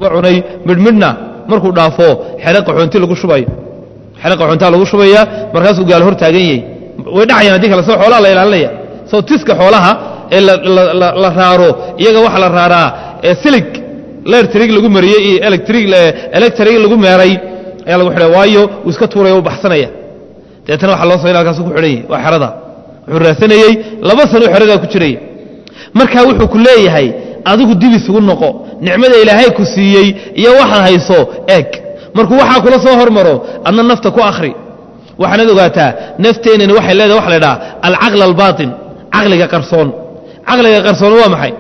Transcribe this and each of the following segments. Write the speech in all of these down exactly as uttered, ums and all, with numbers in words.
cunay midmidna markuu dhaafo xeeqa xunti lagu shubayo xeeqa xunta lagu shubaya markaas uu gaal hor taagan yahay way dhacayaan hadii kala soo xoolaha la ilaalinaya soo tiska xoolaha ee la raaro iyaga waxa la raaraa ee silig electric lagu mariyay iyo electric electric lagu meeray ayaa lagu xidhay waayo uu iska tuuray oo baxsanaya deetana waxa loo soo ilaalkaas ku xidhay waa xerada wuxuu raasanayay laba sano xerada ku jiray marka wuxuu ku leeyahay adigu dib isugu noqo nicmada ilaahay ku siiyay iyo waxa hayso eeg markuu waxa kula soo hormaro adna nafta ku akhri waxaad ogaataa nafteenana waxay leedahay wax la yiraahdo al-aql al-baatin aqliga qarsoon aqliga qarsoon waa maxay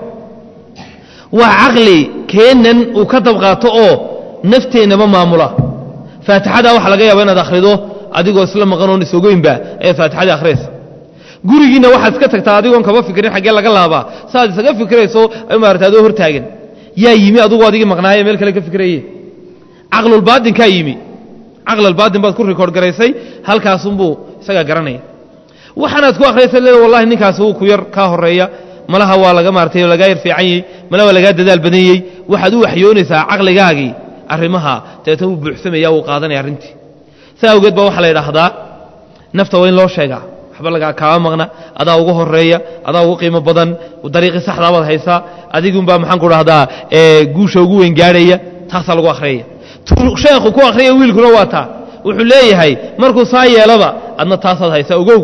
waa aqli keenan uu ka dabqaato oo nafteena ma maamula faatixada waxa laga yaabaa inaad akhrido adigoo isla maqanoon isoogoynba ee faatixada akhriis gurigiina waxaad iska tagtaa adigoon kaba fikirin xagee laga laaba saad isaga fikirayso ay maartaado hor taagan yaa yimi adigu adigii maqnaaye meel kale ka fikirayay aqlul baadin ka yimi aqlul baadin baad ku record garaysay halkaas uu isaga garanay waxaanaad ku akhriisay leeyahay wallahi ninkaas uu ku yar ka horeeya malaha waa laga maartay laga yar fiicanyay malaha laga dadaal badanayay waxaad u waxyoonaysaa aqligaagii arrimaha teeta uu buuxsamaya uu qaadanay arintii saawgeed ba waxa la yiraahdaa nafta weyn loo sheegaa waxba laga ka maqna adaa ugu horeeya adaa ugu qiimo badan dariiqi saxda baad haysaa adigu baa maxaan ku raahdaa ee guusha ugu weyn gaaraya taas lagu akhriyo sheekhu ku akhriyo wiilkuna waata wuxuu leeyahay markuu saa yeelaba adna taasaad haysaa ogow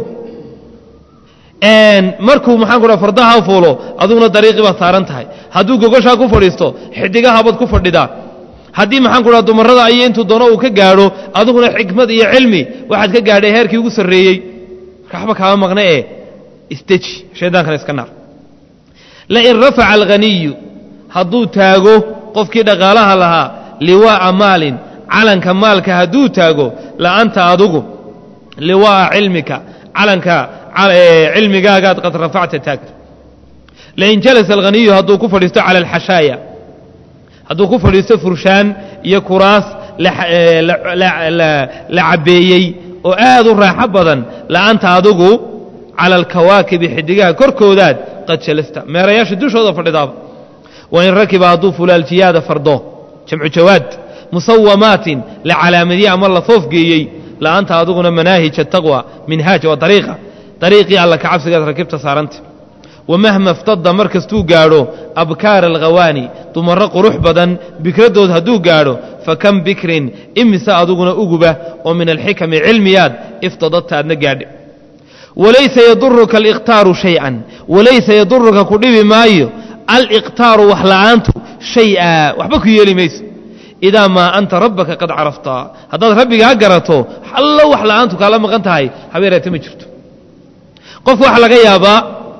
een markuu maxaan ku raahdaa fardaha fuulo aduguna dariiqi baad saaran tahay hadduu gogosha ku fadhiisto xidigaha baad ku fadhidaa haddii maxaan ku raahdaa dumarada ay intuu doono uu ka gaaro aduguna xikmad iyo cilmi waxaad ka gaadhay heerkii ugu sareeyay waxba ka maqna ee istaji sheedaankan iska naar la in rafa'a al-ghaniy haduu taago qofkii dhaqaalaha lahaa liwaa maalin calanka maalka haduu taago la anta adugu liwaa cilmika calanka cilmigaaga qad rafacta taag la in jalasa al-ghaniy haduu ku fadhiisto ala al-hashaya haduu ku fadhiisto furshaan iyo kuraas la la cabeeyay oo aad u raaxo badan laanta adugu ala alkawaakib xidigaha korkoodaad qad jalasta meerayaasha dushooda fadhidaaba wa in rakiba adu fulal jiyada fardo jamcu jawaad musawamatin la calaamadiya ama la foofgeeyay laanta aduguna manahij taqwa minhaj wa tariiqa tariiqi alla ka cabsiga rakibta saaranta ومهما افتض مركز تو غارو ابكار الغواني تمر قروح بدن بكردود هدو غارو فكم بكر امسا ادغنا اوغبا ومن الحكم علميات افتضت ادنا غاد وليس يضرك الاختار شيئا وليس يضرك كدبي مايو الاختار وحلانته شيئا وحبك يلي ميس اذا ما انت ربك قد عرفت هذا ربك غرتو حل وحلانته كلام مقنتahay habeerata ma jirto qof wax laga yaaba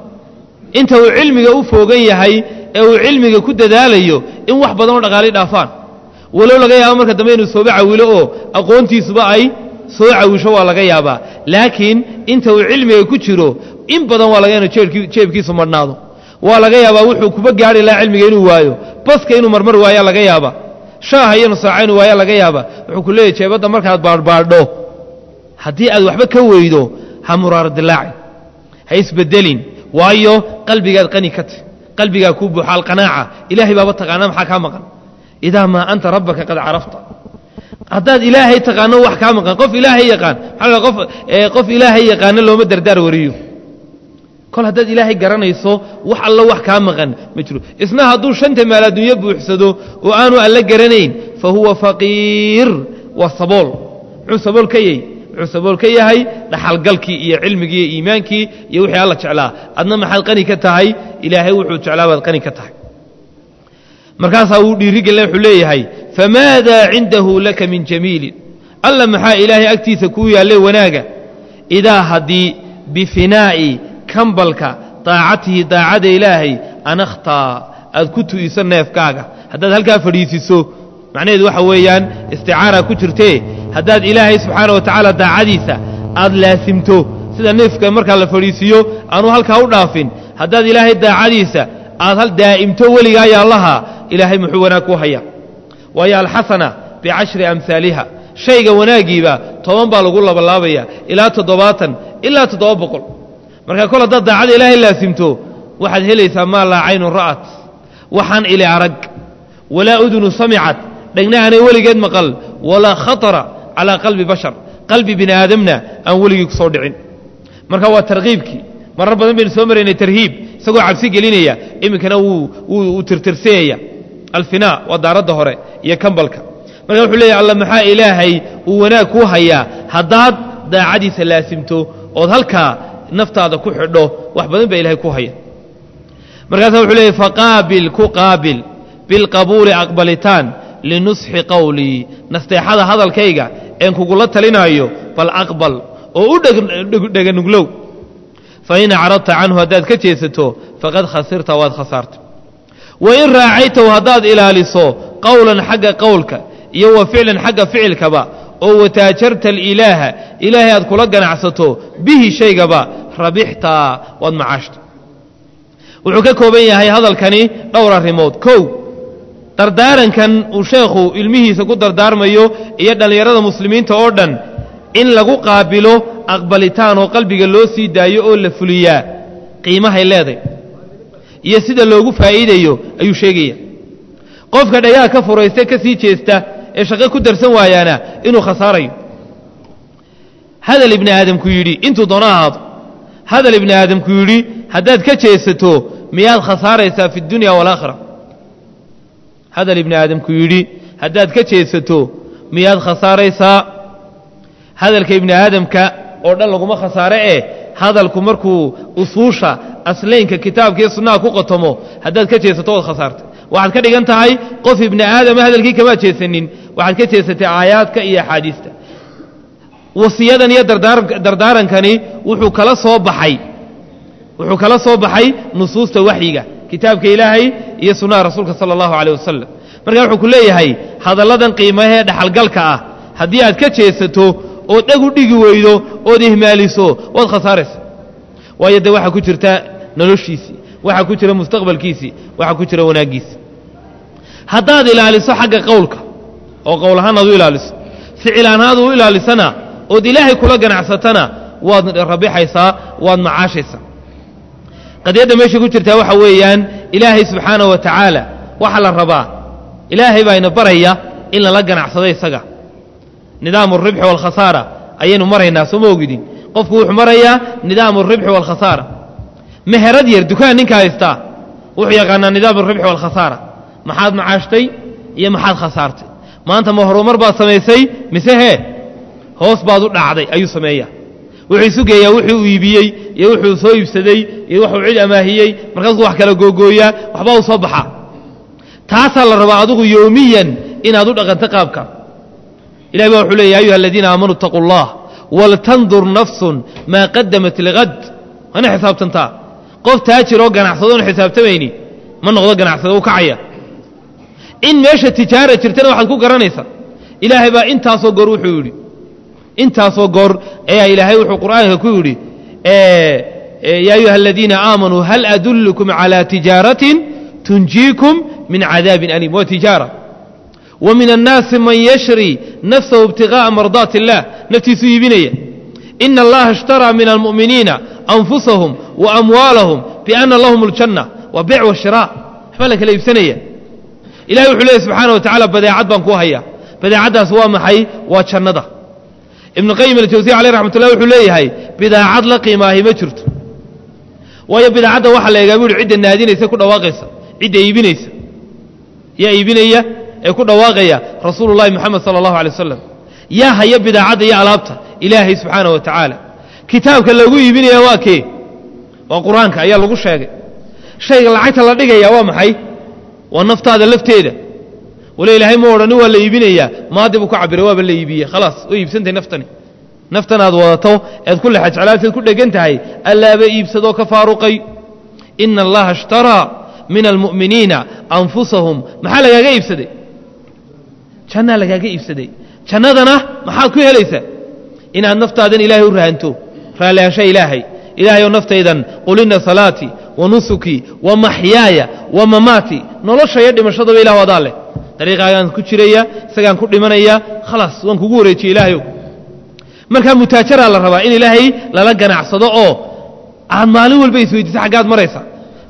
inta uu cilmiga u foogan yahay ee uu cilmiga ku dadaalayo in wax badan oo dhaqaale dhaafaan walow laga yaabo marka dambe inuu soo bacawilo oo aqoontiisuba ay soo cawisho waa laga yaaba laakiin inta uu cilmiga ku jiro in badan waa laga yaabo jeebkiisu marnaado waa laga yaaba wuxuu kuba gaari la cilmiga inuu waayo baska inuu marmar waayo laga yaaba shaaha iyo saaceen waayo laga yaaba wuxuu ku leeyahay jeebada markaad baarbaadho hadii aad waxba ka weydo ha muraar dilaaci ha isbedelin waayo qalbigaad qani ka tahay qalbiga ku buuxal qanaaca ilaahi baba taqaana maxaa ka maqan idaa ma anta rabbaka qad arafta hadaad ilaahi taqaano wax ka maqan qof ilaahi yaqaan hal qof ee qof ilaahi yaqaan looma dardaar wariyo kol hadaad ilaahi garanayso wax alla wax ka maqan ma jiro isna haduu shanta meel adduunyo buuxsado oo aanu alla garanayn fa huwa faqiir wa sabol usabol kayay عصبول كيهي دحال قلكي iyo cilmigi iyo iimaankii iyo wixii alla jeclaa adna maxaad qani ka tahay ilaahay wuxuu jeclaa baad qani ka tahay markaas uu dhiirigelay wuxuu leeyahay famaada indahu laka min jamil alla maxaa ilaahay agtiisa ku yaalay wanaaga idaa hadii bifinaa'i kambalka taacatihi taacada ilaahay anakhta ad ku tuiso neefkaaga hadaad halka fadhiisiso macnaheedu waxa weeyaan isticaara ku jirtee hadaad ilaahay subxaanahu wa ta'ala daacadiisa aad laasimto sida neefka marka la fariisiyo aanu halka u dhaafin hadaad ilaahay daacadiisa aad hal daa'imto waliga ya allah ilaahay muxuu wanaag ku haya waya alxasana bi ashri amsalha shayga wanaagiiba toban baa lagu labalaabaya ilaa toddobaatan ilaa toddoba boqol marka kala dad daacada ilaahay laasimto waxaad helaysaa ma la aynu ra'at waxaan ila arag walaa udunu samicat dhegna aanay weligeed maqal walaa khatara calaa qalbi bashar qalbi bini aadamna aan weligii ku soo dhicin marka waa tarkiibkii marar badan baynu soo maraynay tarhiib isagoo cabsi gelinaya iminkana wuu tirtirseeyaya alfinaa waa daaradda hore iyo kambalka marka wuxuu leeyahy alla maxaa ilaahay uu wanaag kuu hayaa haddaad daacadiisa laasimto ood halkaa naftaada ku xidho wax badan baa ilahay ku haya markaasaa wuxuu leeyahy faqaabil ku qaabil bilqabuuli aqbalitaan linusxi qawlii nasteexada hadalkayga een kugula talinaayo bal aqbal oo u dheganuglow fain acradta canhu haddaad ka jeesato faqad khasirta waad khasaartay wain raacaytahu haddaad ilaaliso qowlan xagga qowlka iyo wa ficlan xagga ficilkaba oo wataajarta alilaaha ilaahay aad kula ganacsato bihi shaygaba rabixta waad macaashta wuxuu ka kooban yahay hadalkani dhowr arrimood kow dardaarankan uu sheekhu ilmihiisa ku dardaarmayo iyo dhallinyarada muslimiinta oo dhan in lagu qaabilo aqbalitaan oo qalbiga loo sii daayo oo la fuliyaa qiimahay leeday iyo sida loogu faa'iidayo ayuu sheegaya qofka dhayaa ka furaysta ka sii jeesta ee shaqo ku darsan waayaana inuu khasaarayo hadal ibni aadamku yidhi intuu doono ahaado hadal ibni aadamku yidhi haddaad ka jeesato miyaad khasaaraysaa fi dunya waalaakhira hadal ibni aadamku yidhi haddaad ka jeesato miyaad khasaaraysaa hadalka ibni aadamka oo dhan laguma khasaare eh hadalku markuu usuusha aslaynka kitaabka iyo sunnaha ku qotomo haddaad ka jeesato waad khasaartay waxaad ka dhigan tahay qof ibni aadama hadalkii kamaad jeesanin waxaad ka jeesatay aayaadka iyo axaadiista wasiyadan iyo dardaarankani wuxuu kala soo baxay wuxuu kala soo baxay nusuusta waxyiga kitaabka ilaahay iyo sunnaha rasuulka sala allahu calayh wasalam marka wuxuu ku leeyahay hadalladan qiimahee dhaxalgalka ah haddii aad ka jeesato ood dheg u dhigi weydo ood ihmaaliso waad khasaaraysa waayo dee waxaa ku jirta noloshiisii waxaa ku jira mustaqbalkiisii waxaa ku jira wanaaggiisii haddaad ilaaliso xagga qowlka oo qowl ahaan aad u ilaaliso ficil ahaanaad u ilaalisana ood ilaahay kula ganacsatana waad rabixaysaa waad macaashaysaa qadiyadda meesha ku jirtaa waxa weeyaan ilaahay subxaanahu wa tacaala waxaa la rabaa ilaahay baa ina baraya in lala ganacsado isaga nidaamu alribxi waalkhasaara ayaynu maraynaa soo ma ogidin qofku wuxuu marayaa nidaamu alribxi waalkhasaara meherad yar dukaan ninka haystaa wuxuu yaqaanaa nidaamu alribxi waalkhasaara maxaad macaashtay iyo maxaad khasaartay maanta ma horumar baad samaysay mise hee hoos baad u dhacday ayuu sameeyaa wuxuu isu geeyaa wuxuu iibiyey iyo wuxuu soo iibsaday iyo wuxuu cid amaahiyey markaasuu wax kala googooyaa waxbaa u soo baxaa taasaa la rabaa adigu yowmiyan inaad u dhaqanto qaabka ilahi baa wuxuu leey ya ayuha aladiina aamanuu itaquu allah waltandur nafsun maa qadamat ligad waana xisaabtantaa qof taajir oo ganacsadoon xisaabtamayni ma noqdo ganacsado u kacaya in meesha tijaara jirtana waxaad ku garanaysaa ilaahay baa intaasoo goor wuxuu yidhi intaasoo goor ayaa ilaahay wuxuu qur'aanka ku yidhi ya ayuha aladiina aamanuu hal adullukum calaa tijaaratin tunjiikum min cadaabin aliim waa tijaara wa min annaasi man yashri nafsahu ibtigaءa mardaati اllah naftiisuu iibinaya ina allaha ishtaraa min almu'miniina anfusahum wa amwaalahum biana lahum اljanna waa beyc washira waxbaa la kala iibsanaya ilahay wuxuu leeyahy subxaana wa tacala badeecad baan kuu hayaa badeecaddaas waa maxay waa jannada ibnu qayim aljawsiya caleyh raxmat ullah wuxuu leeyahay bidaacad la qiimaahi ma jirto waayo bidaacadda waxaa la eegaa bu uhi cidda naadinaysa ku dhawaaqaysa cidda iibinaysa yaa iibinaya ee ku dhawaaqaya rasuulu llahi moxamed sala allahu alay wasalam yaa haya bidaacadda iyo alaabta ilaahay subxaana wa tacaala kitaabka lagu iibinaya waa kee waa qur-aanka ayaa lagu sheegay shayga lacagta la dhigaya waa maxay waa naftaada lafteeda wala ilaahay ma odhanin waa la iibinayaa maadi buu ka cabiray waaba la iibiyey khalaas way iibsantahay naftani naftan aad wadato eed ku lexajcalaadseed ku dhegan tahay allaaba iibsadoo ka faaruqay ina allaha ishtaraa min almu'miniina anfusahum maxaa lagaaga iibsaday jannaa lagaaga iibsaday jannadana maxaad ku helaysaa inaad naftaadan ilaahay u rahanto raallihaansha ilaahay ilaahay oo naftaydan qul inna salaatii wa nusukii wa maxyaaya wa mamaatii nolosha iyo dhimashadaba ilah wadaa leh dariiqaagaan ku jiraya isagaan ku dhimanaya khalaas waan kugu wareejiyey ilaahayow markaa mutaajaraa la rabaa in ilaahay lala ganacsado oo aad maalin walba isweydiisa xaggaad maraysa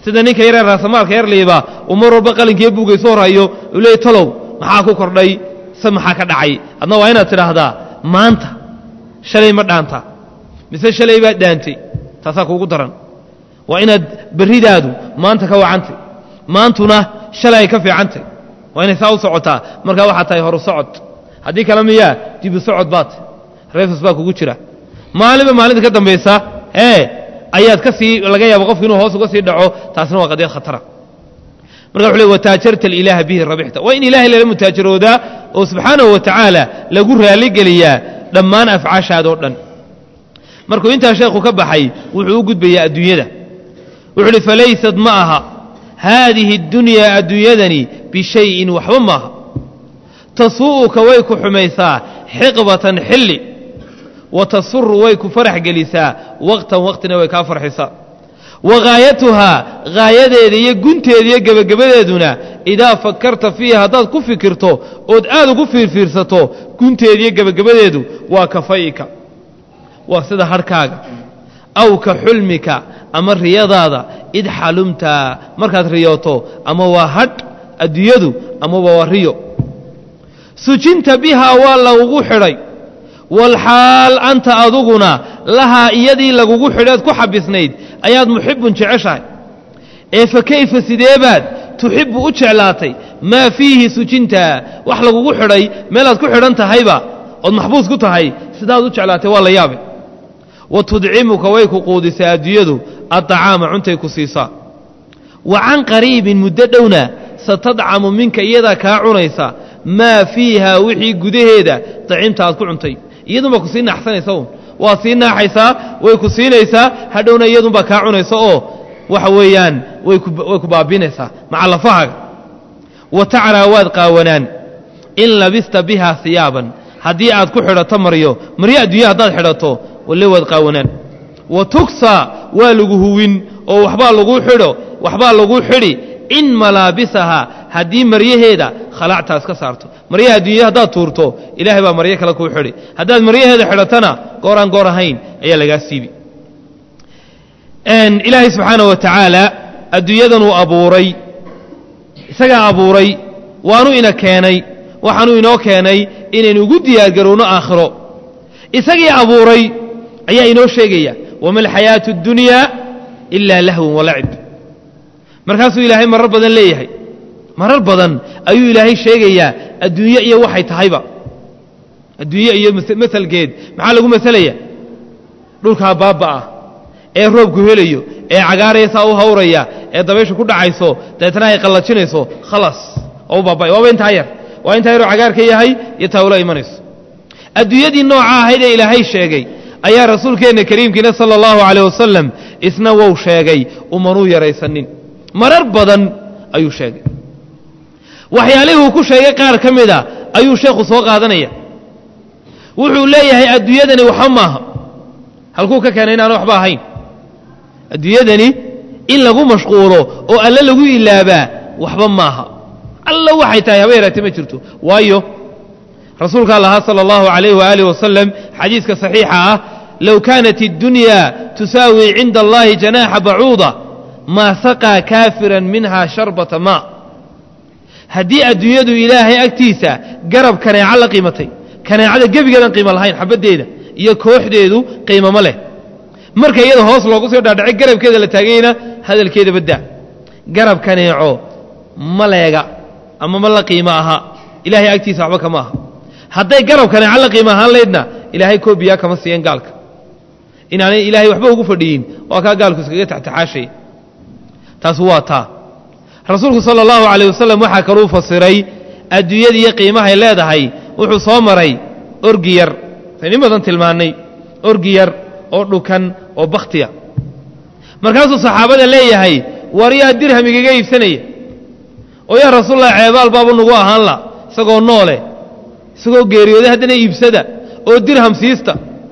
sida ninka yar raasamaalka yar liiba umar walba qalinkiyo buugay soo rayo uu leeyahay talow maxaa ku kordhay sa maxaa ka dhacay adna waa inaad tiraahdaa maanta shalay ma dhaanta mise shalay baa dhaantay taasaa kuugu daran waa inaad baridaadu maanta ka wacantay maantuna shalay ka fiicantay waa inay saa u socotaa markaa waxaa tahay horu socod haddii kale miyaa dibu socod baad reefas baa kugu jira maalinba maalinta ka dambaysa ee ayaad ka sii laga yaabo qofku inuu hoos uga sii dhaco taasna waa qadiyad khatara marka wuxuu leeyahay wataajarta ilaaha bihi rabixta waa in ilaahay lala mutaajaroodaa oo subxaanahu wa tacaala lagu raali geliyaa dhammaan afcaashaada oo dhan markuu intaa sheekhu ka baxay wuxuu u gudbayaa adduunyada wuxuu uhi falaysad ma aha haadihi اddunyaa adduunyadani bishayin waxba maaha tasuu'uka way ku xumaysaa xiqbatan xilli wa tasuru way ku farax gelisaa waqtan waqtina way kaa farxisaa wa gaayatuhaa gaayadeeda iyo gunteeda iyo gebagabadeeduna idaa fakarta fiiha haddaad ku fikirto ood aad ugu fiirfiirsato gunteeda iyo gebagabadeedu waa kafayka waa sida harhkaaga aw ka xulmika ama riyadaada id xalumta markaad riyooto ama waa hadh adduunyadu amaba waa riyo sujinta bihaa waa lagugu xidhay walxaal anta aduguna lahaa iyadii lagugu xidhaad ku xabisnayd ayaad muxibbun jeceshahay ee fa kayfa sideebaad tuxibbu u jeclaatay maa fiihi sujinta wax lagugu xidhay meelaad ku xidhan tahayba ood maxbuus ku tahay sidaad u jeclaatay waa la yaabe wa tudcimuka way ku quudisaa adduunyadu addacaama cuntay ku siisaa wa can qariibin muddo dhowna satadcamu minka iyadaa kaa cunaysa maa fiiha wixii gudaheeda dacimta aad ku cuntay iyadunbaa ku sii naaxsanaysa un waa sii naaxaysaa way ku siinaysaa hadhowna iyadunbaa kaa cunaysa oo waxa weeyaan way ku baabinaysaa maca lafahaaga wa tacraa waad qaawanaan in labista bihaa hiyaaban haddii aad ku xidhato maryo maryo adduunya haddaad xidhato walle waad qaawanaan wa tugsaa waa lagu huwin oo waxbaa laguu xidho waxbaa laguu xidhi in malaabisaha haddii maryaheeda khalactaas ka saarto maryaha adduunya haddaad tuurto ilaahay baa maryo kale kuu xidhi haddaad maryaheeda xidhatana gooraan goor ahayn ayaa lagaa siibi ilaahay subxaanahu wa tacaala adduunyadanuu abuuray isagaa abuuray waanu ina keenay waxaanuu inoo keenay inaynu ugu diyaargarowno aakhiro isagii abuuray ayaa inoo sheegaya wama alxayaatu اddunyaa ilaa lahwun walacib markaasuu ilaahay marar badan leeyahay marar badan ayuu ilaahay sheegayaa adduunye iyo waxay tahayba adduunye iyo masalgeed maxaa lagu masalaya dhulkaa baaba'ah ee roobku helayo ee cagaaraysaa u hawraya ee dabayshu ku dhacayso dabeetana ay qallajinayso khalaas oo u baaba'ay waaba intaa yar waa intaa yaroo cagaarka yahay iyo taa ula imanayso adduunyadii nooca ahayd ee ilaahay sheegay ayaa rasuulkeenna kariimkiina sala allahu calayh wasalam isna wou sheegay umanuu yaraysanin marar badan ayuu sheegay waxyaalihii uu ku sheegay qaar ka mida ayuu sheekhu soo qaadanaya wuxuu leeyahay adduunyadani waxba maaha halkuu ka keenay inaanu waxba ahayn adduunyadani in lagu mashquulo oo alle lagu ilaabaa waxba maaha alla waxay tahay haba yaraatee ma jirto waayo rasuulkaa lahaa sala allahu calayh waaalih wasalam xadiiska saxiixa ah low kaanat اddunyaa tusaawi cinda allahi janaaxa bacuuda maa saqaa kaafiran minhaa sharbata maa haddii adduunyadu ilaahay agtiisa garab kaneeco la qiimatay kaneecada gebigeedan qiimo lahayn xabaddeeda iyo kooxdeedu qiimamo leh marka iyada hoos loogu soo dhaadhacay garabkeeda la taagayna hadalkeeda baddaa garab kaneeco ma leega ama ma la qiimo aha ilaahay agtiisa waxba kama aha hadday garab kaneeco la qiimo ahaan laydna ilaahay koobiyaa kama siiyan gaalka inaanay ilaahay waxba ugu fadhiyin waa kaa gaalku iskaga taxtaxaashay taas waa taa rasuulku sala allahu calayh wasalam waxaa kaluu fasiray adduunyada iyo qiimahay leedahay wuxuu soo maray orgi yar saynu in badan tilmaannay orgi yar oo dhukan oo bakhtiya markaasuu saxaabada leeyahay war yaa dirham igaga iibsanaya oo yaa rasuulallah ceebaal baabu nagu ahaan la isagoo noole isagoo geeriyooday haddana iibsada oo dirham siista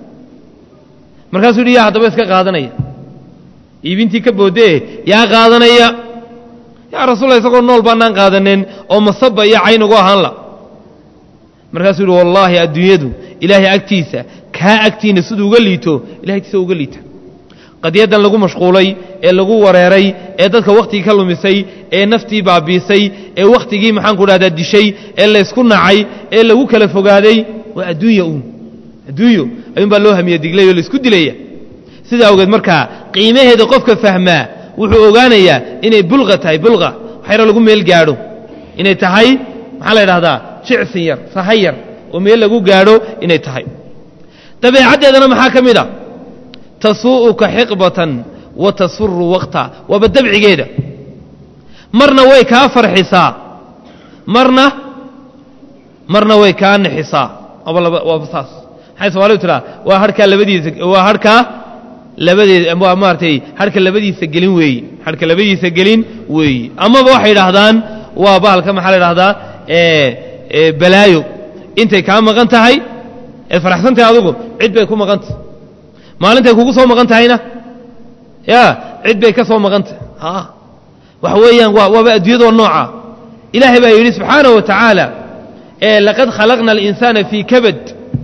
markaasuu yidhi yaa haddaba iska qaadanaya iibintii ka boodee yaa qaadanaya yaa rasuulallah isagoo nool baanaan qaadanin oo masaba iyo cayn ugu ahaan la markaasuu yidhi wallaahi adduunyadu ilaahay agtiisa kaa agtiina siduu uga liito ilahay agtiisa uga liita qadiyadan lagu mashquulay ee lagu wareeray ee dadka waqtigii ka lumisay ee naftii baabiisay ee waqtigii maxaan ku dhahdaa dishay ee la isku nacay ee lagu kala fogaaday waa adduunya uun adduunyo ayuun baa loo hamiye diglay oo la isku dilaya sidaa awgeed markaa qiimaheeda qofka fahmaa wuxuu ogaanayaa inay bulqa tahay bulqa waxyaro lagu meel gaadho inay tahay maxaa la yidhahdaa jicsin yar sahay yar oo meel lagu gaadho inay tahay dabeecaddeedana maxaa ka mid a tasuu'uka xiqbatan wa tasuru waqta waaba dabcigeeda marna way kaa farxisaa marna marna way kaa nixisaa waaba saas maxay soomaalidu tiraa waa harkaa labadiisa waa harkaa labadeeda waa maaragtay harka labadiisa gelin weeye harka labadiisa gelin weeye amaba waxay yidhaahdaan waa bahalka maxaa la yidhahdaa ee balaayo intay kaa maqan tahay eed faraxsan tahay adigu cid bay ku maqan tahay maalintay kugu soo maqan tahayna ya cid bay ka soo maqan tahay ha waxa weeyaan waa waaba adduunyadoo nooca ilaahay baa yidhi subxaanahu wa tacaala ee laqad khalaqna alinsaana fii kabad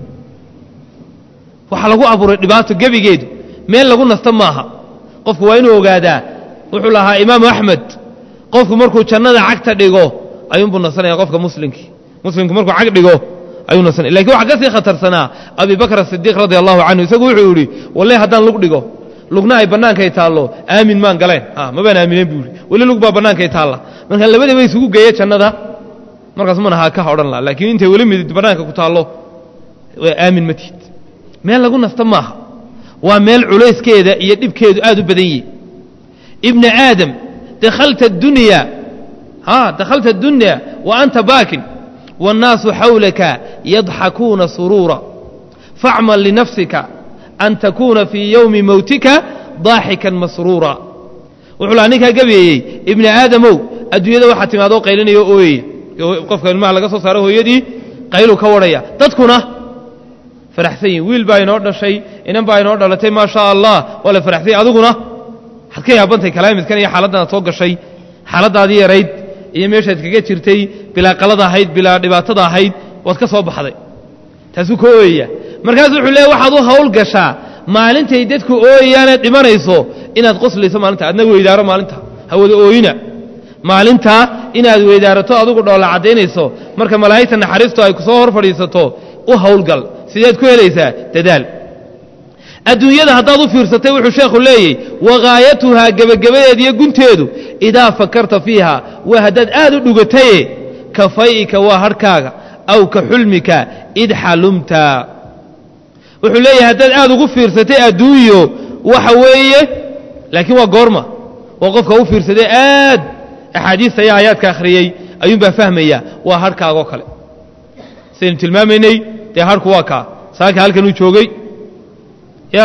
waxaa lagu abuuray dhibaato gebigeedu meel lagu nasta maaha qofku waa inuu ogaadaa wuxuu lahaa imaamu axmed qofku markuu jannada cagta dhigo ayuunbuu nasanaya qofka muslimkii muslimku markuu cag dhigo ayuu nasanaya lakin waxaa ka sii khatarsanaa abi bakr asidiiq radia allahu canhu isagu wuxuu yidhi wallahi haddaan lug dhigo lugna ay bannaankay taallo aamin maan galeen ma baan aaminen buu yidhi weli lug baa bannaankay taalla marka labadaba isugu geeye jannada markaas mana haa ka odhan laha laakiin intay weli midid bannaanka ku taallo aamin ma tihid meel lagu nasta maaha waa meel culayskeeda iyo dhibkeedu aad u badan yihi ibna aadam dakhalta addunya ha dakhalta addunya wa anta baakin waannaasu xawlaka yadxakuuna suruura facmal linafsika an takuuna fii yowmi mawtika daaxikan masruura wuxuu lahaa ninkaa gabeeyey ibna aadamow adduunyada waxaa timaadoo qaylinayo ooyaya qofka ilmaha laga soo saaro hooyadii qayluu ka warhaya dadkuna faraxsan yihin wiil baa inoo dhashay inan baa inoo dhalatay maa shaa allah waa la faraxsany adiguna waxaad ka yaabantay kalaamidkan iyo xaaladdan aad soo gashay xaaladdaadii yarayd iyo meeshaad kaga jirtay bilaa qalada ahayd bilaa dhibaatada ahayd waad ka soo baxday taasuu ka ooyaya markaasuu wuxuu leeya waxaad u hawl gashaa maalintay dadku ooyayaanaad dhimanayso inaad qoslayso maalinta adna weydaaro maalinta hawada ooyina maalintaa inaad weydaarato adigu dhoolla caddaynayso marka malaa'igta naxariistu ay ku soo hor fadhiisato u hawlgal sideed ku helaysaa dadaal adduunyada haddaad u fiirsatay wuxuu sheekhu leeyey wagaayatuhaa gebagabadeeda iyo gunteedu idaa fakarta fiiha waa haddaad aad u dhugataye ka fay'ika waa harhkaaga aw ka xulmika id xalumta wuxuu leeyahay haddaad aad ugu fiirsatay adduunyo waxa weeye laakiin waa goorma waa qofka u fiirsaday aad axaadiista iyo aayaadka akhriyey ayuunbaa fahmaya waa harhkaagoo kale sidaynu tilmaamaynay dee harhku waa kaa saaka halkan uu joogay ya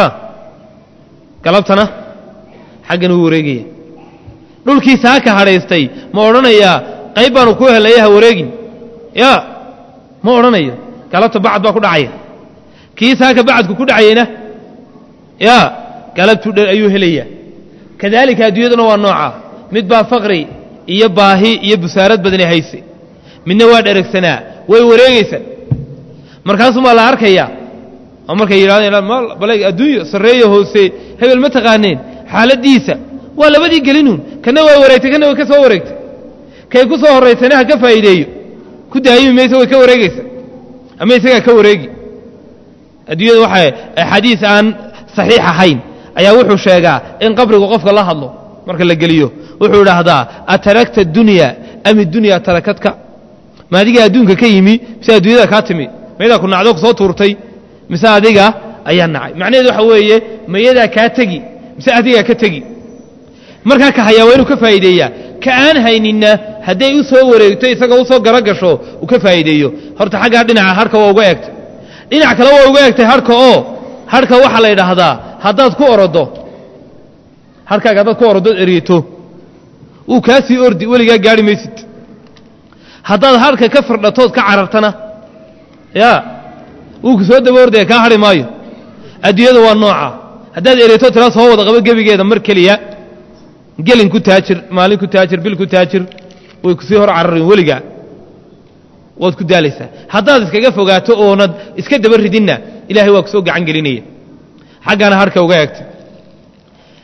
galabtana xaggan uu wareegaya dhulkii saaka hadhaystay ma odhanayaa qayb baanu ku helaya ha wareegin ya ma odhanayo galabta bacad baa ku dhacaya kii saaka bacadku ku dhacayena ya galabtu dher ayuu helayaa kadaalika adduunyaduna waa noocaa mid baa faqri iyo baahi iyo busaarad badani hayse midna waa dheragsanaa way wareegaysaa markaasumaa la arkayaa oo markay yidhahdeen bal adduunyo sarreeyo hoose hebel ma taqaaneen xaaladdiisa waa labadii gelinuun kana waa wareegtay kana way ka soo wareegtay kay ku soo horraysana ha ka faa'iideeyo ku daayimi mayso way ka wareegaysaa ama isagaa ka wareegi adduunyada waxaa xadiis aan saxiix ahayn ayaa wuxuu sheegaa in qabrigu qofka la hadlo marka la geliyo wuxuu idhaahdaa atarakta addunya am iddunya tarakadka ma adiga adduunka ka yimi mise adduunyada kaa timi mayadaa ku nacdo ku soo tuurtay mise adiga ayaa nacay macnaheedu waxa weeye mayadaa kaa tegi mise adigaa ka tegi markaa ka hayaa waa inuu ka faa'iideeyaa ka aan hayninna hadday u soo wareegto isagoo u soo garo gasho uu ka faa'iideeyo horta xaggaa dhinaca harhka waa uga egtay dhinac kale waa uga egtay harhka oo harhka waxaa la yidhaahdaa haddaad ku orodo harkaaga haddaad ku orodood eryeto wuu kaa sii ordi weligaa gaari maysid haddaad harhka ka firdhatood ka carartana ya wuu ku soo daba ordaya kaa hadhi maayo adduunyada waa nooca haddaad eryeto tiraa soo wada qabo gebigeeda mar keliya gelin ku taajir maalin ku taajir bil ku taajir way ku sii hor cararin weligaa waad ku daalaysaa haddaad iskaga fogaato oonad iska daba ridinna ilaahay waa ku soo gacan gelinaya xaggaana harhka uga egtay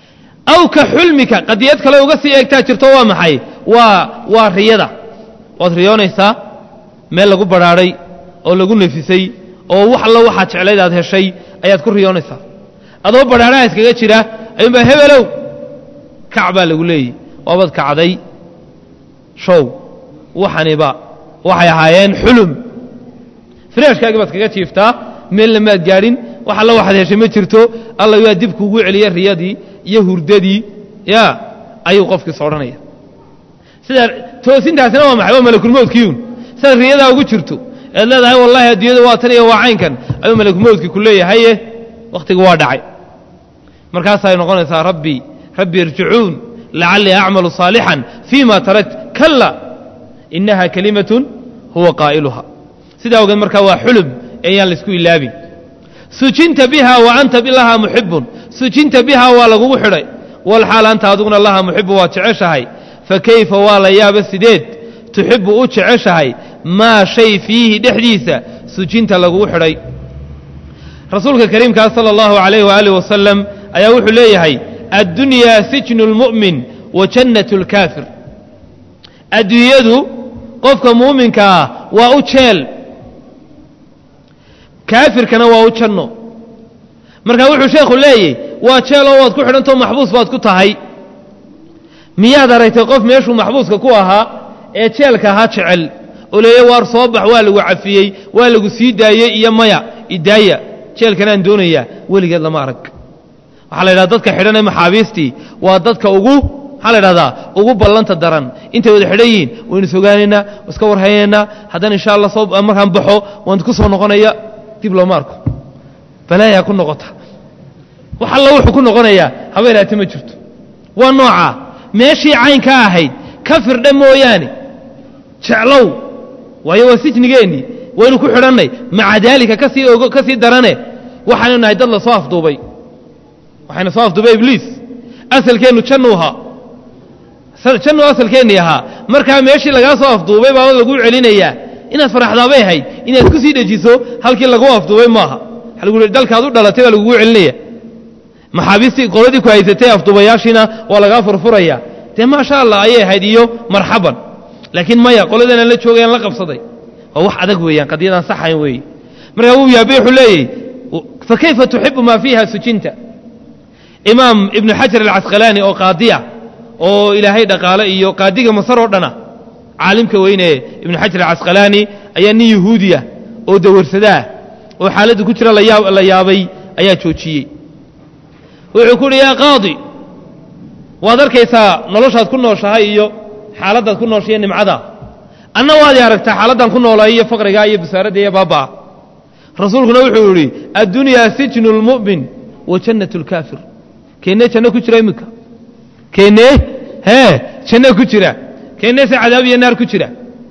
aw ka xulmika qadiyad kale uga sii eegtaa jirto waa maxay waa waa riyada waad riyoonaysaa meel lagu badhaadhay oo lagu nafisay oo wax alla waxaad jeclayd aad heshay ayaad ku riyoonaysaa adoo badhaadhaha iskaga jira ayuunbaa hebelow kac baa lagu leeyahy waabad kacday show waxaniba waxay ahaayeen xulum firaashkaagii baad kaga jiiftaa meelna maad gaadhin wax alla waxaad heshay ma jirto alla waa dib kuugu celiya riyadii iyo hurdadii yaa ayuu qofkiis odhanaya sida toosintaasina waa maxay waa malakulmowdkiiun sidaad riyadaa ugu jirto ead leedahay wallahi adduunyada waa tan iyo waa caynkan ayuu malakulmowdkii ku leeyahaye wakhtiga waa dhacay markaasay noqonaysaa rabbi rabbi irjicuun lacallii acmalu saalixan fii ma tarakt kalla inaha kalimatun huwa qaa'iluha sidaa ogeed markaa waa xulub eeyaan laisku ilaabin sujinta biha wa anta laha muxibun sujinta biha waa lagugu xidhay walxaal anta adiguna laha muxibu waad jeceshahay fakayfa waa la yaaba sideed tuxibu u jeceshahay maa shay fiihi dhexdiisa sujinta lagugu xidhay rasuulka kariimkaa sala allahu calayh waaalih wasalam ayaa wuxuu leeyahay addunyaa sijnu lmu'min wa jannatu lkaafir adduunyadu qofka muuminka ah waa u jeel kaafirkana waa u janno markaa wuxuu sheekhu leeyahy waa jeeloo waad ku xidhantao maxbuus baad ku tahay miyaad aragtay qof meeshuu maxbuuska ku ahaa ee jeelka ahaa jecel oo leeya waar soo bax waa lagu cafiyey waa lagu sii daayey iyo maya idaaya jeelkanaan doonayaa weligeed lama arag waxaa la yidhahda dadka xidhan ee maxaabiistii waa dadka ugu maxaa la yidhahdaa ugu ballanta daran intay wada xidhan yihiin waynu sogaanaynaa iska warhaynaynaa haddana insha allah soo markaan baxo waan ku soo noqonaya dib looma arko balaayaa ku noqota wax alla wuxuu ku noqonayaa habeenaati ma jirto waa noocaa meeshii caynka ahayd ka firdha mooyaane jeclow waayo waa sijnigeennii waynu ku xidhannay maca daalika kasii ogo ka sii darane waxaanu nahay dad la soo afduubay waxayna soo afduubay ibliis asalkeennu jannuu ahaa jannuu asalkeennii ahaa markaa meeshii lagaa soo afduubay baa laguu celinayaa inaad faraxdaabay ahayd inaad ku sii dhejiso halkii lagu afduubay maaha waxa lagu leeyahay dalkaad u dhalatay baa lagugu celinaya maxaabiistii qoladii ku haysatay afduubayaashiina waa lagaa furfuraya dee maasha allah ayay ahayd iyo marxaban laakiin maya qoladanaan la joogayaan la qabsaday waa wax adag weeyaan qadiyadaan saxayn weeye markaa wuu yaabay wuxuu leeyahy fa kayfa tuxibu maa fiiha sujinta imaam ibnu xajar alcasqalaani oo qaadiya oo ilaahay dhaqaale iyo qaadiga masar oo dhana caalimka weyne ibnu xajar alcasqalaani ayaa nin yahuudiya oo dawarsadaa oo xaaladda ku jira la yaabay ayaa joojiyey wuxuu ku uhi yaa qaadi waad arkaysaa noloshaad ku nooshahay iyo xaaladdaad ku nooshayo nimcada anna waad i aragtaa xaaladdan ku noolahay iyo faqrigaa iyo basaaradda iyo baabaa rasuulkuna wuxuu yidhi addunyaa sijnu lmu'min wa jannatu lkaafir keennee janno ku jira iminka keennee hee janno ku jira keennee se cadaab iyo naar ku jira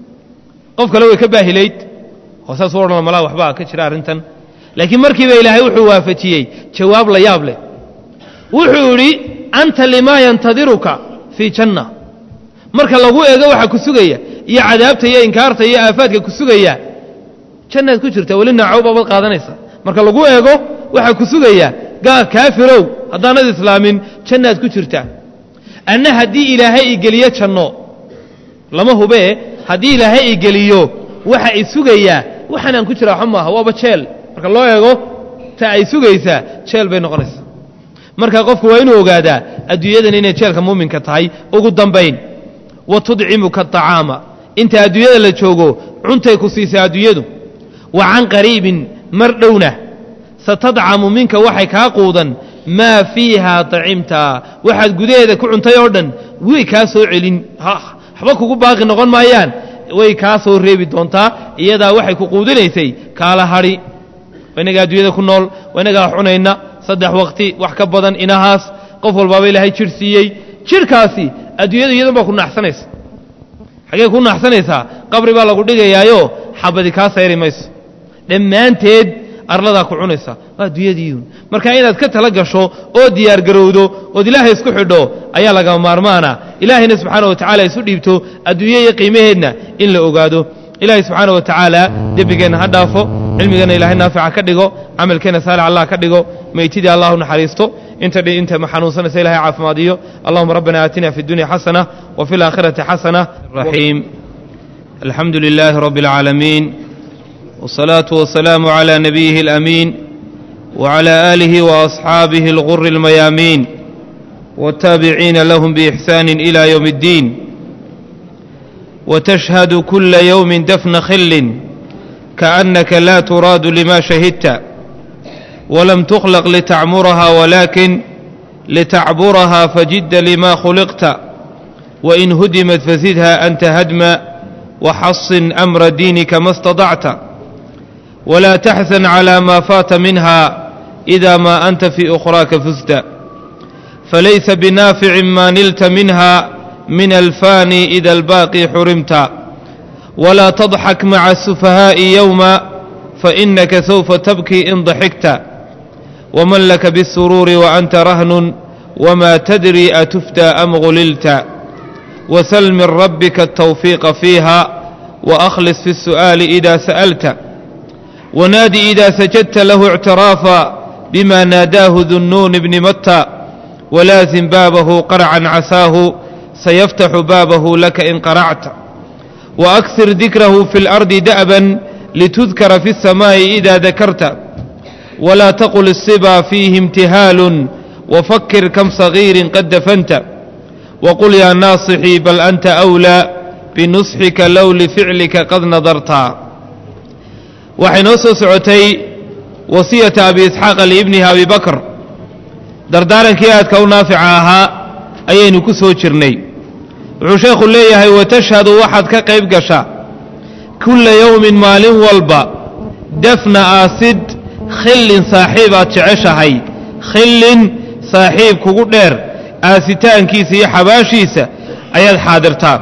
qof kale way ka baahilayd oo saas u odhan malaa waxbaa ka jira arrintan laakiin markiiba ilaahay wuxuu waafajiyey jawaab la yaab leh wuxuu yidhi anta limaa yantadiruka fii janna marka lagu eego waxa ku sugaya iyo cadaabta iyo inkaarta iyo aafaadka ku sugaya jannaad ku jirta weli naacow baabad qaadanaysa marka lagu eego waxa ku sugaya gaar kaafirow haddaanad islaamin jannaad ku jirta anna haddii ilaahay i geliyo janno lama hubee haddii ilaahay i geliyo waxa i sugayaa waxaanaan ku jiraa xo maaha waaba jeel marka loo eego ta ay sugaysaa jeel bay noqonaysaa marka qofku waa inuu ogaadaa adduunyadan inay jeelka muuminka tahay ugu dambayn wa tudcimuka aطacaama inta adduunyada la joogo cuntay ku siisaa adduunyadu wa can qariibin mar dhowna satadcamu minka waxay kaa quudan maa fiiha طacimtaa waxaad gudaheeda ku cuntay oo dhan way kaa soo celin waxba kugu baaqi noqon maayaan way kaa soo reebi doontaa iyadaa waxay ku quudinaysay kaala hadhi waa inagaa adduunyada ku nool waa inagaa cunayna saddex waqti wax ka badan inahaas qof walbaaba ilaahay jidh siiyey jidhkaasi adduunyadu iyadan baa ku naaxsanaysa xaggee ku naaxsanaysaa qabri baa lagu dhigayaayo xabadi kaa sayri mayso dhammaanteed arladaa ku cunaysa waa adduunyadiiyuun marka inaad ka tala gasho oo diyaargarowdo ood ilaahay isku xidho ayaa lagama maarmaana ilaahayna subxaana wa tacaala isu dhiibto adduunya iyo qiimaheedna in la ogaado ilaahay subxaana wa tacaala dembigeenna ha dhaafo cilmigeenna ilaahay naafica ka dhigo camalkeenna saalix allah ka dhigo meytidii allah u naxariisto انت انت محنوسنا سيلها عافماديو اللهم ربنا آتنا في الدنيا حسنة وفي الآخرة حسنة. الرحيم. الحمد لله رب العالمين والصلاة والسلام على نبيه الأمين وعلى آله وأصحابه الغر الميامين والتابعين لهم بإحسان إلى يوم الدين. وتشهد كل يوم دفن خل كأنك لا تراد لما شهدت ولم تخلق لتعمرها ولكن لتعبرها فجد لما خلقت وإن هدمت فزدها أنت هدما وحصن أمر دينك ما استطعت ولا تحزن على ما فات منها إذا ما أنت في أخراك فزت فليس بنافع ما نلت منها من الفاني إذا الباقي حرمت ولا تضحك مع السفهاء يوما فإنك سوف تبكي إن ضحكت ومن لك بالسرور وأنت رهن وما تدري أتفتى أم غللت وسل من ربك التوفيق فيها وأخلص في السؤال إذا سألت ونادي إذا سجدت له اعترافا بما ناداه ذو النون بن متى ولازم بابه قرعا عساه سيفتح بابه لك إن قرعت وأكثر ذكره في الأرض دأبا لتذكر في السماء إذا ذكرت ولا تقل الصبا فيه امتهال وفكر كم صغير قد دفنت وقل يا ناصحي بل أنت أولى بنصحك لو لفعلك قد نظرت. وحنوس سعتي وصية أبي إسحاق لابنها أبي بكر دردارا كيات كون نافعها أي نكسو شرني وشيخ الليهي وتشهد واحد كقيب قشا كل يوم مال والبا دفن آسد خل صاحبات عشهي خل صاحب كقدر آستان كيسي حباشيسة أياد حاضرتان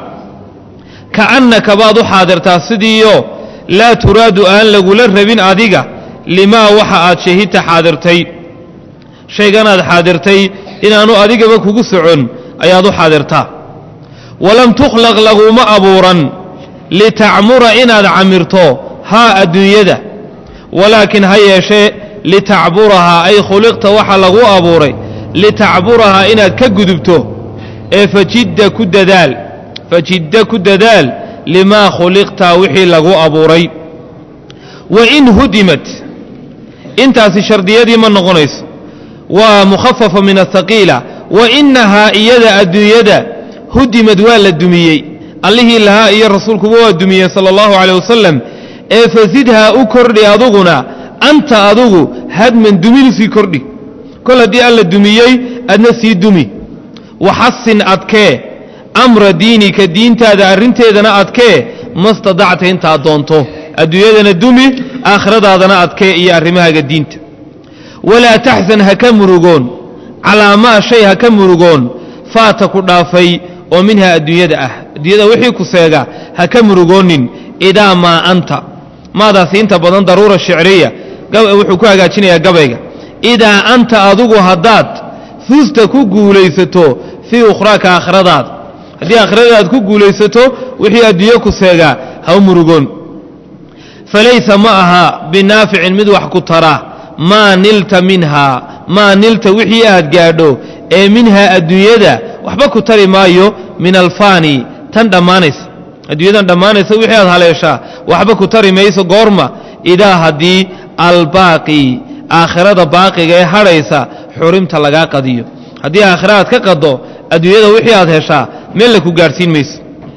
كأنك بعض حاضرتان صديو لا تراد أن لقول الربين عديقة لما وحاات شهيد حاضرتي شيئا حاضرتي إن أنو عديقة بكو سعون أياد حاضرتان ولم تخلق له مأبورا لتعمر إن عمرتو ها الدنيا ولكن هيا شيء لتعبرها أي خلقت وحلقوا أبوري لتعبرها إن كقدبته فجد كددال فجد كددال لما خلقت وحي لقوا أبوري وإن هدمت انت سشردية دي من نغنيس ومخففة من الثقيلة وإنها إيدا الدنيا هدمت ولا الدميي الله لها إيا الرسول كبوة الدميي صلى الله عليه وسلم فزدها أكردي أضغنا أنت أضغو هاد من دمين سي كردي كل دي ألا الدميي أدنسي دمي وحسن أدكي أمر دينك دين تادا أرنت إذنا أدكي ما استطعت انت أدونتو أدويدنا الدمي آخر دادنا أدكي إيا أرمها قدين ولا تحزن هكم رغون على ما شيء هكم رغون فاتك رافي ومنها الدنيا أه الدنيا وحي كسيغا هكم رغون إذا ما أنت ماذا سينت بدن ضرورة الشعرية وحكوها قاتشيني يا قبيقة إذا أنت أذوق هداد فزتكو قوليستو في أخراك آخردات هذه آخردات كو قوليستو وحي الدنيا كسيغا هم رغون فليس معها بنافع مدوح كتراه ما نلت منها ما نلت وحي أهد أي منها الدنيا وحبكو تري مايو من الفاني تندمانس الدنيا تندمانس وحي أهد هاليشا وحبكو تري ميسو قورما إذا هدي الباقي آخرة باقي هريسا حرمت لغا قديو هدي آخرات كقدو الدنيا وحي أهد هشا ملكو قارسين ميس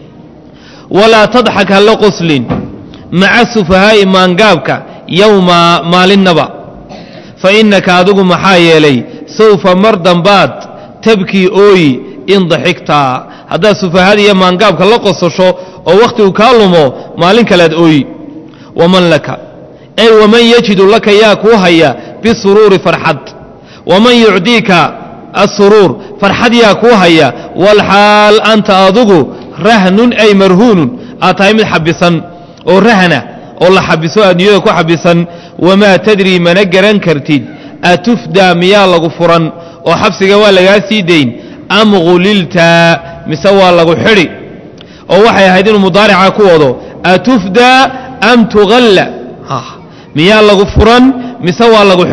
ولا تضحك هلو قسلين مع السفهاء مانقابك يوم مال النبأ فإنك أذوق محايلي سوف مرضا باد تبكي أوي إن ضحكتا هذا سفهاء يمان قابك الله قصشو أو وقت يكالمو مالك لد أوي ومن لك أي ومن يجد لك ياك وهي بالسرور فرحد ومن يعديك السرور فرحد ياك وهي والحال أنت أذوق رهن أي مرهون أطعم الحبسا أو رهنة والله حبسوا أدنيا كو حبسا وما تدري من أجران كرتيد أتفدى ميال غفرا وحبس جوال لغاسي دين أم غللتا مسوى لغو حري أو وحي هيدين المضارعة كوضو أتفدى أم تغلى ميال غفرا مسوى لغو حري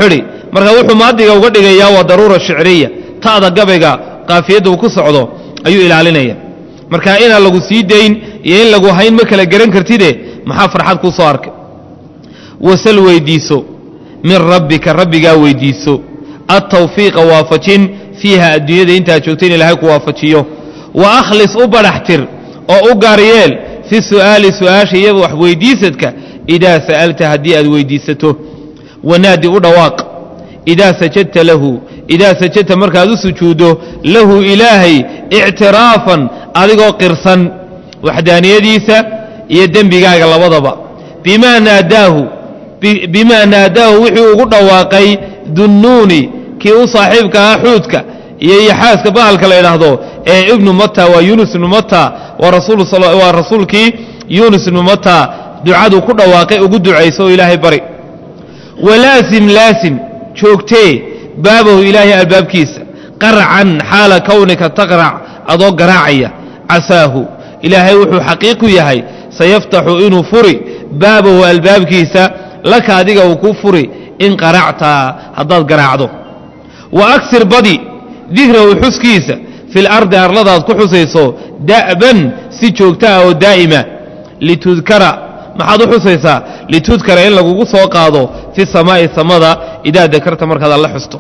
marka wuxuu maadiga uga dhigayaa waa daruura shicriya taada gabayga qaafiyadu ku socdo ayuu ilaalinaya marka ina lagu sii deyn iyo in lagu hayn ma kala garan kartide maxaa farxad ku soo arkay wasal weydiiso min rabbika rabbiga weydiiso at-tawfiiq waafajin fiha adduunyada inta joogteen ilaahay ku waafajiyo wa akhlis u baraxtir oo u gaariyeel fi su'aali su'aasha iyo wax weydiisadka idaa sa'alta hadii aad weydiisato wanaadi u dhawaaq idaa sajadta lahu idaa sajadta markaad u sujuudo lahu ilaahay i'tiraafan adigoo qirsan waxdaaniyadiisa iyo dembigaaga labadaba bima naadaahu bima naadaahu wixii ugu dhawaaqay dunnuuni kii u saaxiibka ah xuudka iyo yaxaaska bahalka la yiraahdo ee ibnu matta wa yunus ibn matta wa rasuul sallallahu wa rasuulki yunus ibn matta ducadu ku dhawaaqay ugu duceyso ilaahay bari walaasim laasim joogtee baabahu ilaahay albaabkiisa qarcan xaala kawnika taqrac adoo garaacaya asaahu ilaahay wuxuu xaqiiqu yahay sayaftahu inuu furi baabahu albaabkiisa laka adiga uu ku furi in qaracta hadaad garaacdo wa aksir badi dhikrahu xuskiisa fil ardi arladaad ku xusayso da'ban si joogta oo daa'ima litudkara maxaad u xusaysaa litudkara in lagugu soo qaado fi samaa'i samada idaa dakarta markaad alla xusto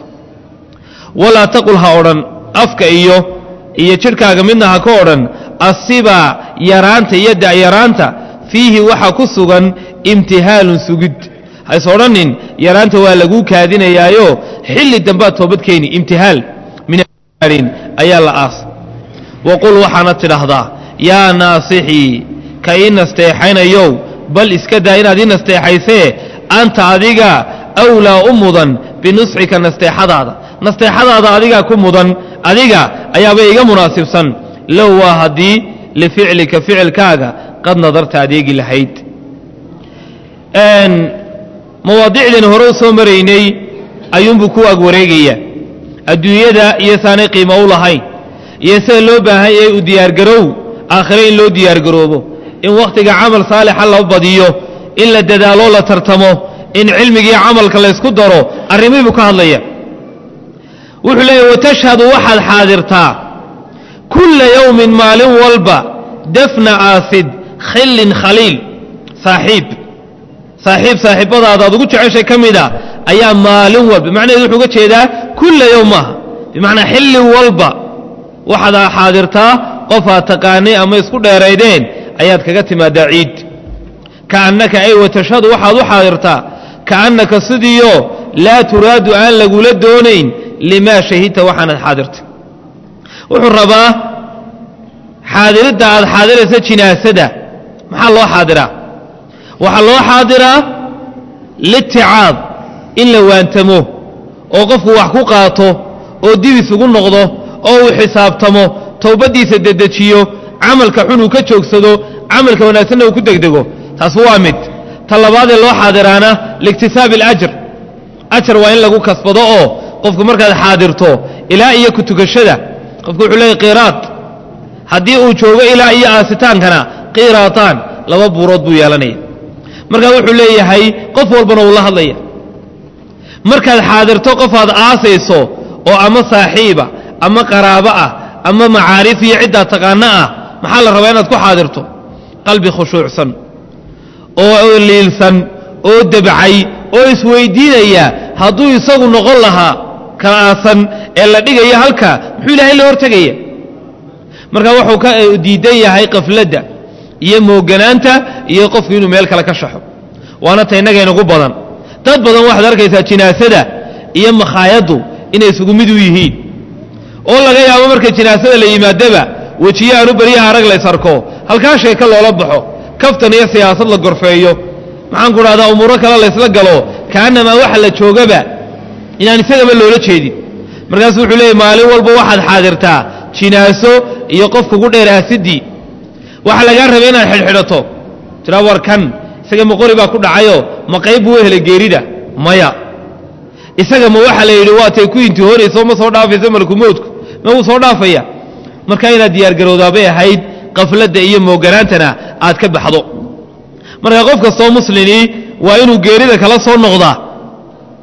walaa taqul ha odhan afka iyo iyo jidhkaaga midna ha ka odhan asiba yaraanta iyo da'yaraanta fiihi waxa ku sugan imtihaalun sugid hays odhanin yaraanta waa lagu kaadinayaayo xilli dambaad toobad keeni imtihaal min ayaa la aas waqul waxaana tidhaahdaa yaa naasixii ka ii nasteexaynayow bal iska daa inaad ii nasteexaysee anta adiga awlaa u mudan binusxika nasteexadaada nasteexadaada adigaa ku mudan adiga ayaaba iga munaasibsan low waa haddii lificlika ficilkaaga qad nadarta adeegi lahayd mawaadiicdan hore u soo maraynay ayuunbuu ku ag wareegaya adduunyada iyo saanay qiimo u lahayn iyo sida loo baahan yahay u diyaargarow aakhire in loo diyaargaroobo in wakhtiga camal saalixa la badiyo in la dadaalo la tartamo in cilmiga iyo camalka la isku daro arrimihii buu ka hadlaya wuxuu leeyahay watashhadu waxaad xaadirtaa kulla yawmin maalin walba dafna aasid khillin khaliil saaxiib saaxiib saaxiibadaada aad ugu jeceshay ka mida ayaa maalin walba macnaheedu wuxuu uga jeedaa kulla yawma bimacnaa xilli walba waxaad xaadirtaa qof aad taqaanay ama isku dheeraydeen ayaad kaga timaadaa ciid kaannaka ay watashhadu waxaad u xaadirtaa kaannaka sidiyo laa turaadu aan lagula doonayn limaa shahidta waxaanad xaadirtay wuxuu rabaa xaadiridda aad xaadiraysa jinaasada maxaa loo xaadiraa waxaa loo xaadiraa liticaad in la waantamo oo qofku wax ku qaato oo dib isugu noqdo oo uu xisaabtamo towbadiisa dedejiyo camalka xun uu ka joogsado camalka wanaagsanna uu ku degdego taas waa mid ta labaadee loo xaadiraana liiktisaabi alajr ajar waa in lagu kasbado oo qofku markaad xaadirto ilaa iyo ku tukashada qofku wuxuu leeyahay qiraad haddii uu joogo ilaa iyo aasitaankana qiraataan laba buurood buu yeelanaya markaa wuxuu leeyahay qof walbana uu la hadlaya markaad xaadirto qofaad aasayso oo ama saaxiiba ama qaraabo ah ama macaarif iyo ciddaa taqaano ah maxaa la rabaa inaad ku xaadirto qalbi khushuucsan oo liilsan oo dabcay oo isweydiinaya hadduu isagu noqon lahaa ka aasan ee la dhigaya halka muxuu ilaahay la hortegaya marka wuxuu ka diidan yahay qafladda iyo mooganaanta iyo qofku inuu meel kale ka shaxo waana ta innaga inagu badan dad badan waxaad arkaysaa jinaasada iyo makhaayaddu inay isugu mid u yihiin oo laga yaabo marka jinaasada la yimaadaba wejiyaanu bariyaha arag la isarko halkaa sheeka loola baxo kaftan iyo siyaasad la gorfeeyo maxaan ku dhahdaa umuuro kale la isla galo kaanamaa waxa la joogaba inaan isagaba loola jeedin markaasuu wuxuu leeyahy maalin walba waxaad xaadirtaa jinaaso iyo qof kugu dheer aasidii waxa lagaa rabay inaad xidhxidhato tiraa war kan isaga ma qori baa ku dhacayo ma qayb buu helay geerida maya isaga ma waxa la yidhi waatay ku intihoonayso ma soo dhaafayso malkumoodku ma uu soo dhaafaya markaa inaad diyaargarowdaa bay ahayd qafladda iyo mooganaantana aad ka baxdo marka qof kastoo muslimii waa inuu geerida kala soo noqdaa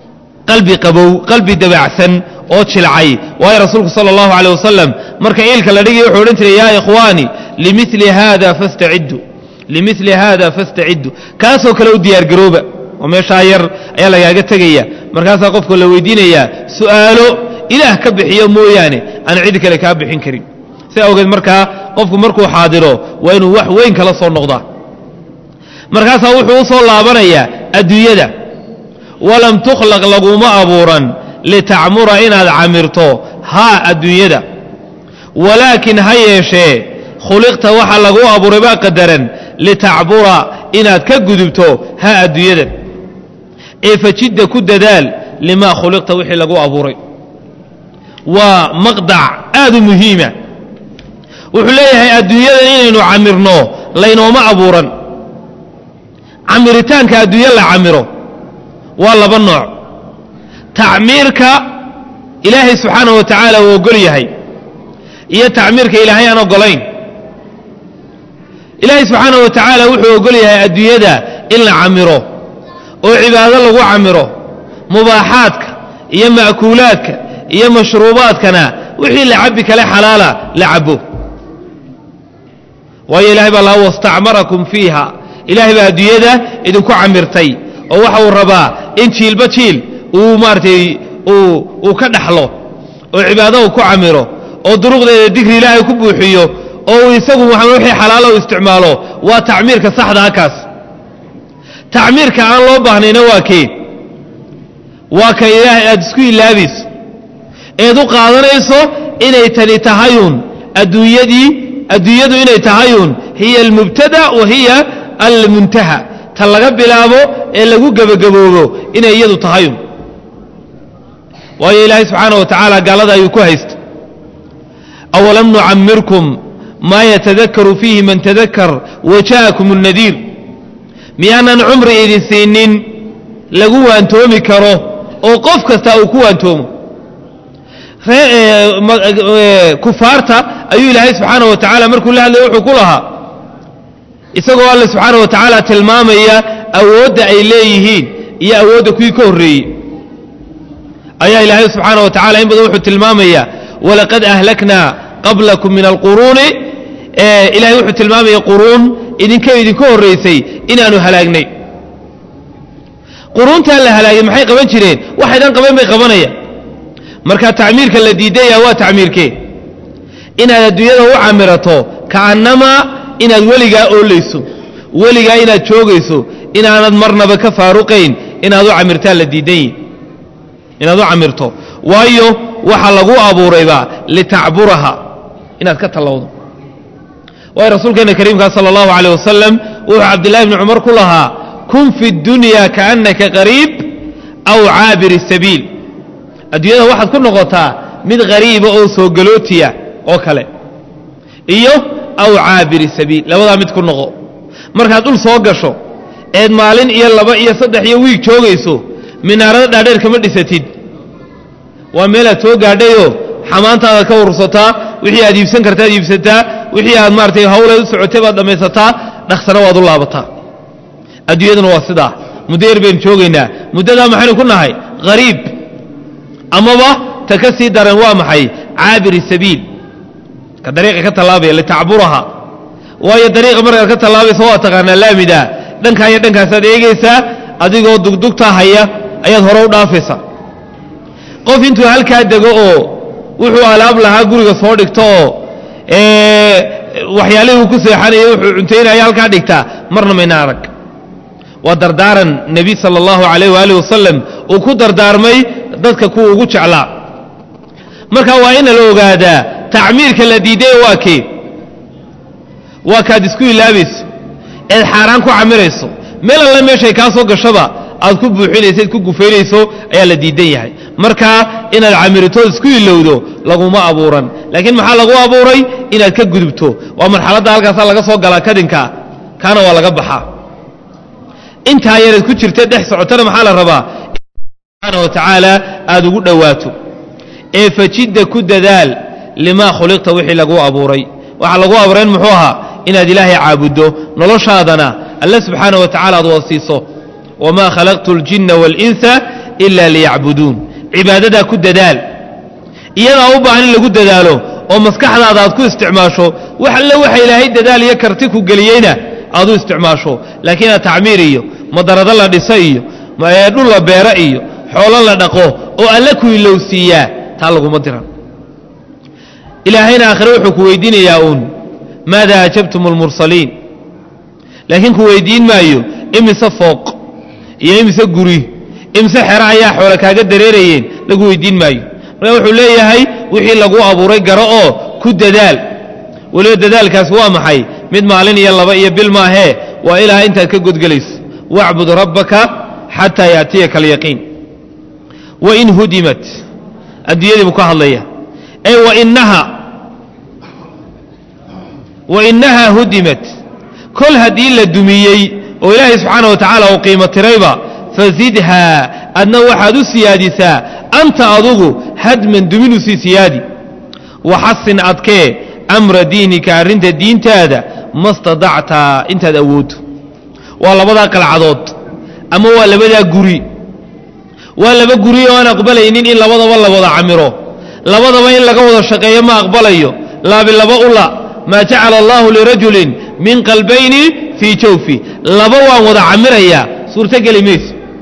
qalbi qabow qalbi dabacsan oo jilcay waayo rasuulku sala allahu calayh wasalam marka iilka la dhigay wuxuu odhan jiray yaa ikhwaani limili haada fastaciddu limili haada fastaciddu kaasoo kale u diyaargarooba oo meeshaa yar ayaa lagaaga tegaya markaasaa qofka la weydiinayaa su'aalo ilaah ka bixiyo mooyaane aan cid kale kaa bixin karin si awgeed markaa qofku markuu xaadiro waa inuu wax weyn kala soo noqdaa markaasaa wuxuu u soo laabanayaa adduunyada walam tukhlaq laguma abuuran litacmura inaad camirto haa adduunyada walaakin ha yeeshee khuliqta waxa lagu abuuray baa qadaran litacbura inaad ka gudubto haa adduunyadan ee fajidda ku dadaal limaa khuliqta wixii lagu abuuray waa maqdac aad u muhiima wuxuu leeyahay adduunyadan inaynu camirno laynooma abuuran camiritaanka adduunya la camiro waa laba nooc tacmiirka ilaahay subxaanahu wa tacaala uu ogol yahay iyo tacmiirka ilaahay aan ogolayn ilaahay subxaanahu wa tacaala wuxuu ogol yahay adduunyada in la camiro oo cibaado lagu camiro mubaaxaadka iyo ma'kuulaadka iyo mashruubaadkana wixii la cabbi kale xalaala la cabo waayo ilahay baa laa wastacmarakum fiiha ilaahay baa adduunyada idinku camirtay oo waxa uu rabaa in jiilba jiil uu maaragtay uu ka dhaxlo oo cibaado uu ku camiro oo duruqdeeda digri ilaahay ku buuxiyo oo uu isagu wixii xalaalo u isticmaalo waa tacmiirka saxda kaas tacmiirka aan loo baahnayna waa kee waa ka ilaahay aad isku ilaabayso eed u qaadanayso inay tani tahayun adduunyadii adduunyadu inay tahayun hiya almubtada wa hiya almuntaha ta laga bilaabo ee lagu gabagaboobo inay iyadu tahayun waayo ilaahay subxaanahu wa tacaala gaalada ayuu ku haysta awalam nucammirkum maa yatadakaru fiihi man tadakar waja'akum الnadiir miyaanan cumri idin siinin lagu waantoomi karo oo qof kasta uu ku waantoomo kufaarta ayuu ilaahay subxaanahu wa tacaala markuu la hadlaya wuxuu ku lahaa isagoo alle subxaanahu wa tacaala tilmaamaya awoodda ay leeyihiin iyo awoodda kuwii ka horreeyey ayaa ilaahay subxaanahu wa tacala in badan wuxuu tilmaamaya walaqad ahlaknaa qablakum min alquruuni ilahay wuxuu tilmaamaya quruun idinka idinka horraysay inaanu halaagnay quruuntaa la halaagay maxay qaban jireen waxay dhan qaban bay qabanaya marka tacmiirka la diidaya waa tacmiirkee inaad adduunyada u camirato ka'annamaa inaad weligaa oolayso weligaa inaad joogayso inaanad marnaba ka faaruqayn inaad u camirtaa la diidan yihi inaad u camirto waayo waxa lagu abuurayba litacburaha inaad ka tallowdo waayo rasuulkeena kariimkaa sala allahu calayh wasalam wuxuu cabdillahi ibni cumar ku lahaa kun fi dunya kaannaka qariib aw caabiri sabiil adduunyada waxaad ku noqotaa mid qariiba oo soo galootiya oo kale iyo aw caabiri sabiil labadaa mid ku noqo markaad dhul soo gasho eed maalin iyo laba iyo saddex iyo wiig joogayso minaarada dhaadheer kama dhisatid waa meelaad soo gaadhayoo xamaantaada ka urursataa wixii aad iibsan kartaad iibsataa wixii aad maaragtay hawleed u socotay baad dhammaysataa dhaksana waad u laabataa adduunyaduna waa sidaa muddo yar baynu joogaynaa muddadaa maxaynu ku nahay qariib amaba ta ka sii daran waa maxay caabiri sabiil ka dariiqa ka tallaabaya litacburaha waayo dariiqa markaad ka tallaabaysa waa taqaanaa laamida dhankaa iyo dhankaasaad eegaysaa adigoo dugdugtaa haya ayaad hore u dhaafaysaa qof intuu halkaa dego oo wuxuu alaab lahaa guriga soo dhigto oo waxyaalihii uu ku seexanaya wuxuu cuntaynaya halkaa dhigtaa marna mayna arag waa dardaaran nebi sala allahu calayh waaalih wasalam uu ku dardaarmay dadka kuwa ugu jeclaa marka waa ina la ogaadaa tacmiirka la diiday waa kee waa kaad isku ilaabayso eed xaaraan ku camirayso meel alle meeshay kaa soo gashaba aad ku buuxinayso eed ku gufaynayso ayaa la diidan yahay markaa inaad camiritood isku ilowdo laguma abuuran laakiin maxaa lagu abuuray inaad ka gudubto waa marxaladda halkaasaa laga soo galaa kadinka kaana waa laga baxaa intaa yareed ku jirta dhex socotana maxaa la rabaa subxaana wa tacaala aad ugu dhowaato ee fajidda ku dadaal limaa khuliqta wixii lagu abuuray waxaa lagu abuurayn muxuu ahaa inaad ilaahay caabuddo noloshaadana alle subxaana wa tacala aad wasiiso wamaa khalaqtu اljinna wاlinsa إلا ليعبدون عبادتها كددال إيانا أوبا أن لقد دداله ومسكح هذا أذكو استعماشه وحلا وحي إلهي ددال يكرتكو قليينا أذو استعماشه لكن تعميريه مدرد الله دسائيه ما يدل الله بيرائيه حول الله دقوه وألكو اللوسية تعلقوا مدرا إلهينا آخر وحكويدين ياؤون ماذا أجبتم المرسلين لكن كويدين مايو إمس فوق إمس قري إمس حرايا حولك هكذا دريريين لكويدين مايو وحو ليه هاي وحي لقوا أبو ري قرأوه كد دال ولو دال كاسوا محي مد معلن يلا بقى بالما هي وإلى أنت كقد جلس واعبد ربك حتى يأتيك اليقين وإن هدمت الدية مكهلية أي وإنها وإنها هدمت كل هذه الدمية وإله سبحانه وتعالى وقيمة ريبة فزدها أنه واحد سيادسا أنت أضغو هدما دمينوسي سيادي وحسن أدكي أمر دينك أرنت الدين تادا ما استطعت أنت داود والله بدأك العضوض أما ولا بدأ قري ولا بقري وأنا أقبل إنين إلا بدأ والله بدأ عمره لا بدأ وإن لقوض الشقية ما أقبله لا بالله بقول ما جعل الله لرجل من قلبين في جوفي لبوا وضع عمريا سورة كلميس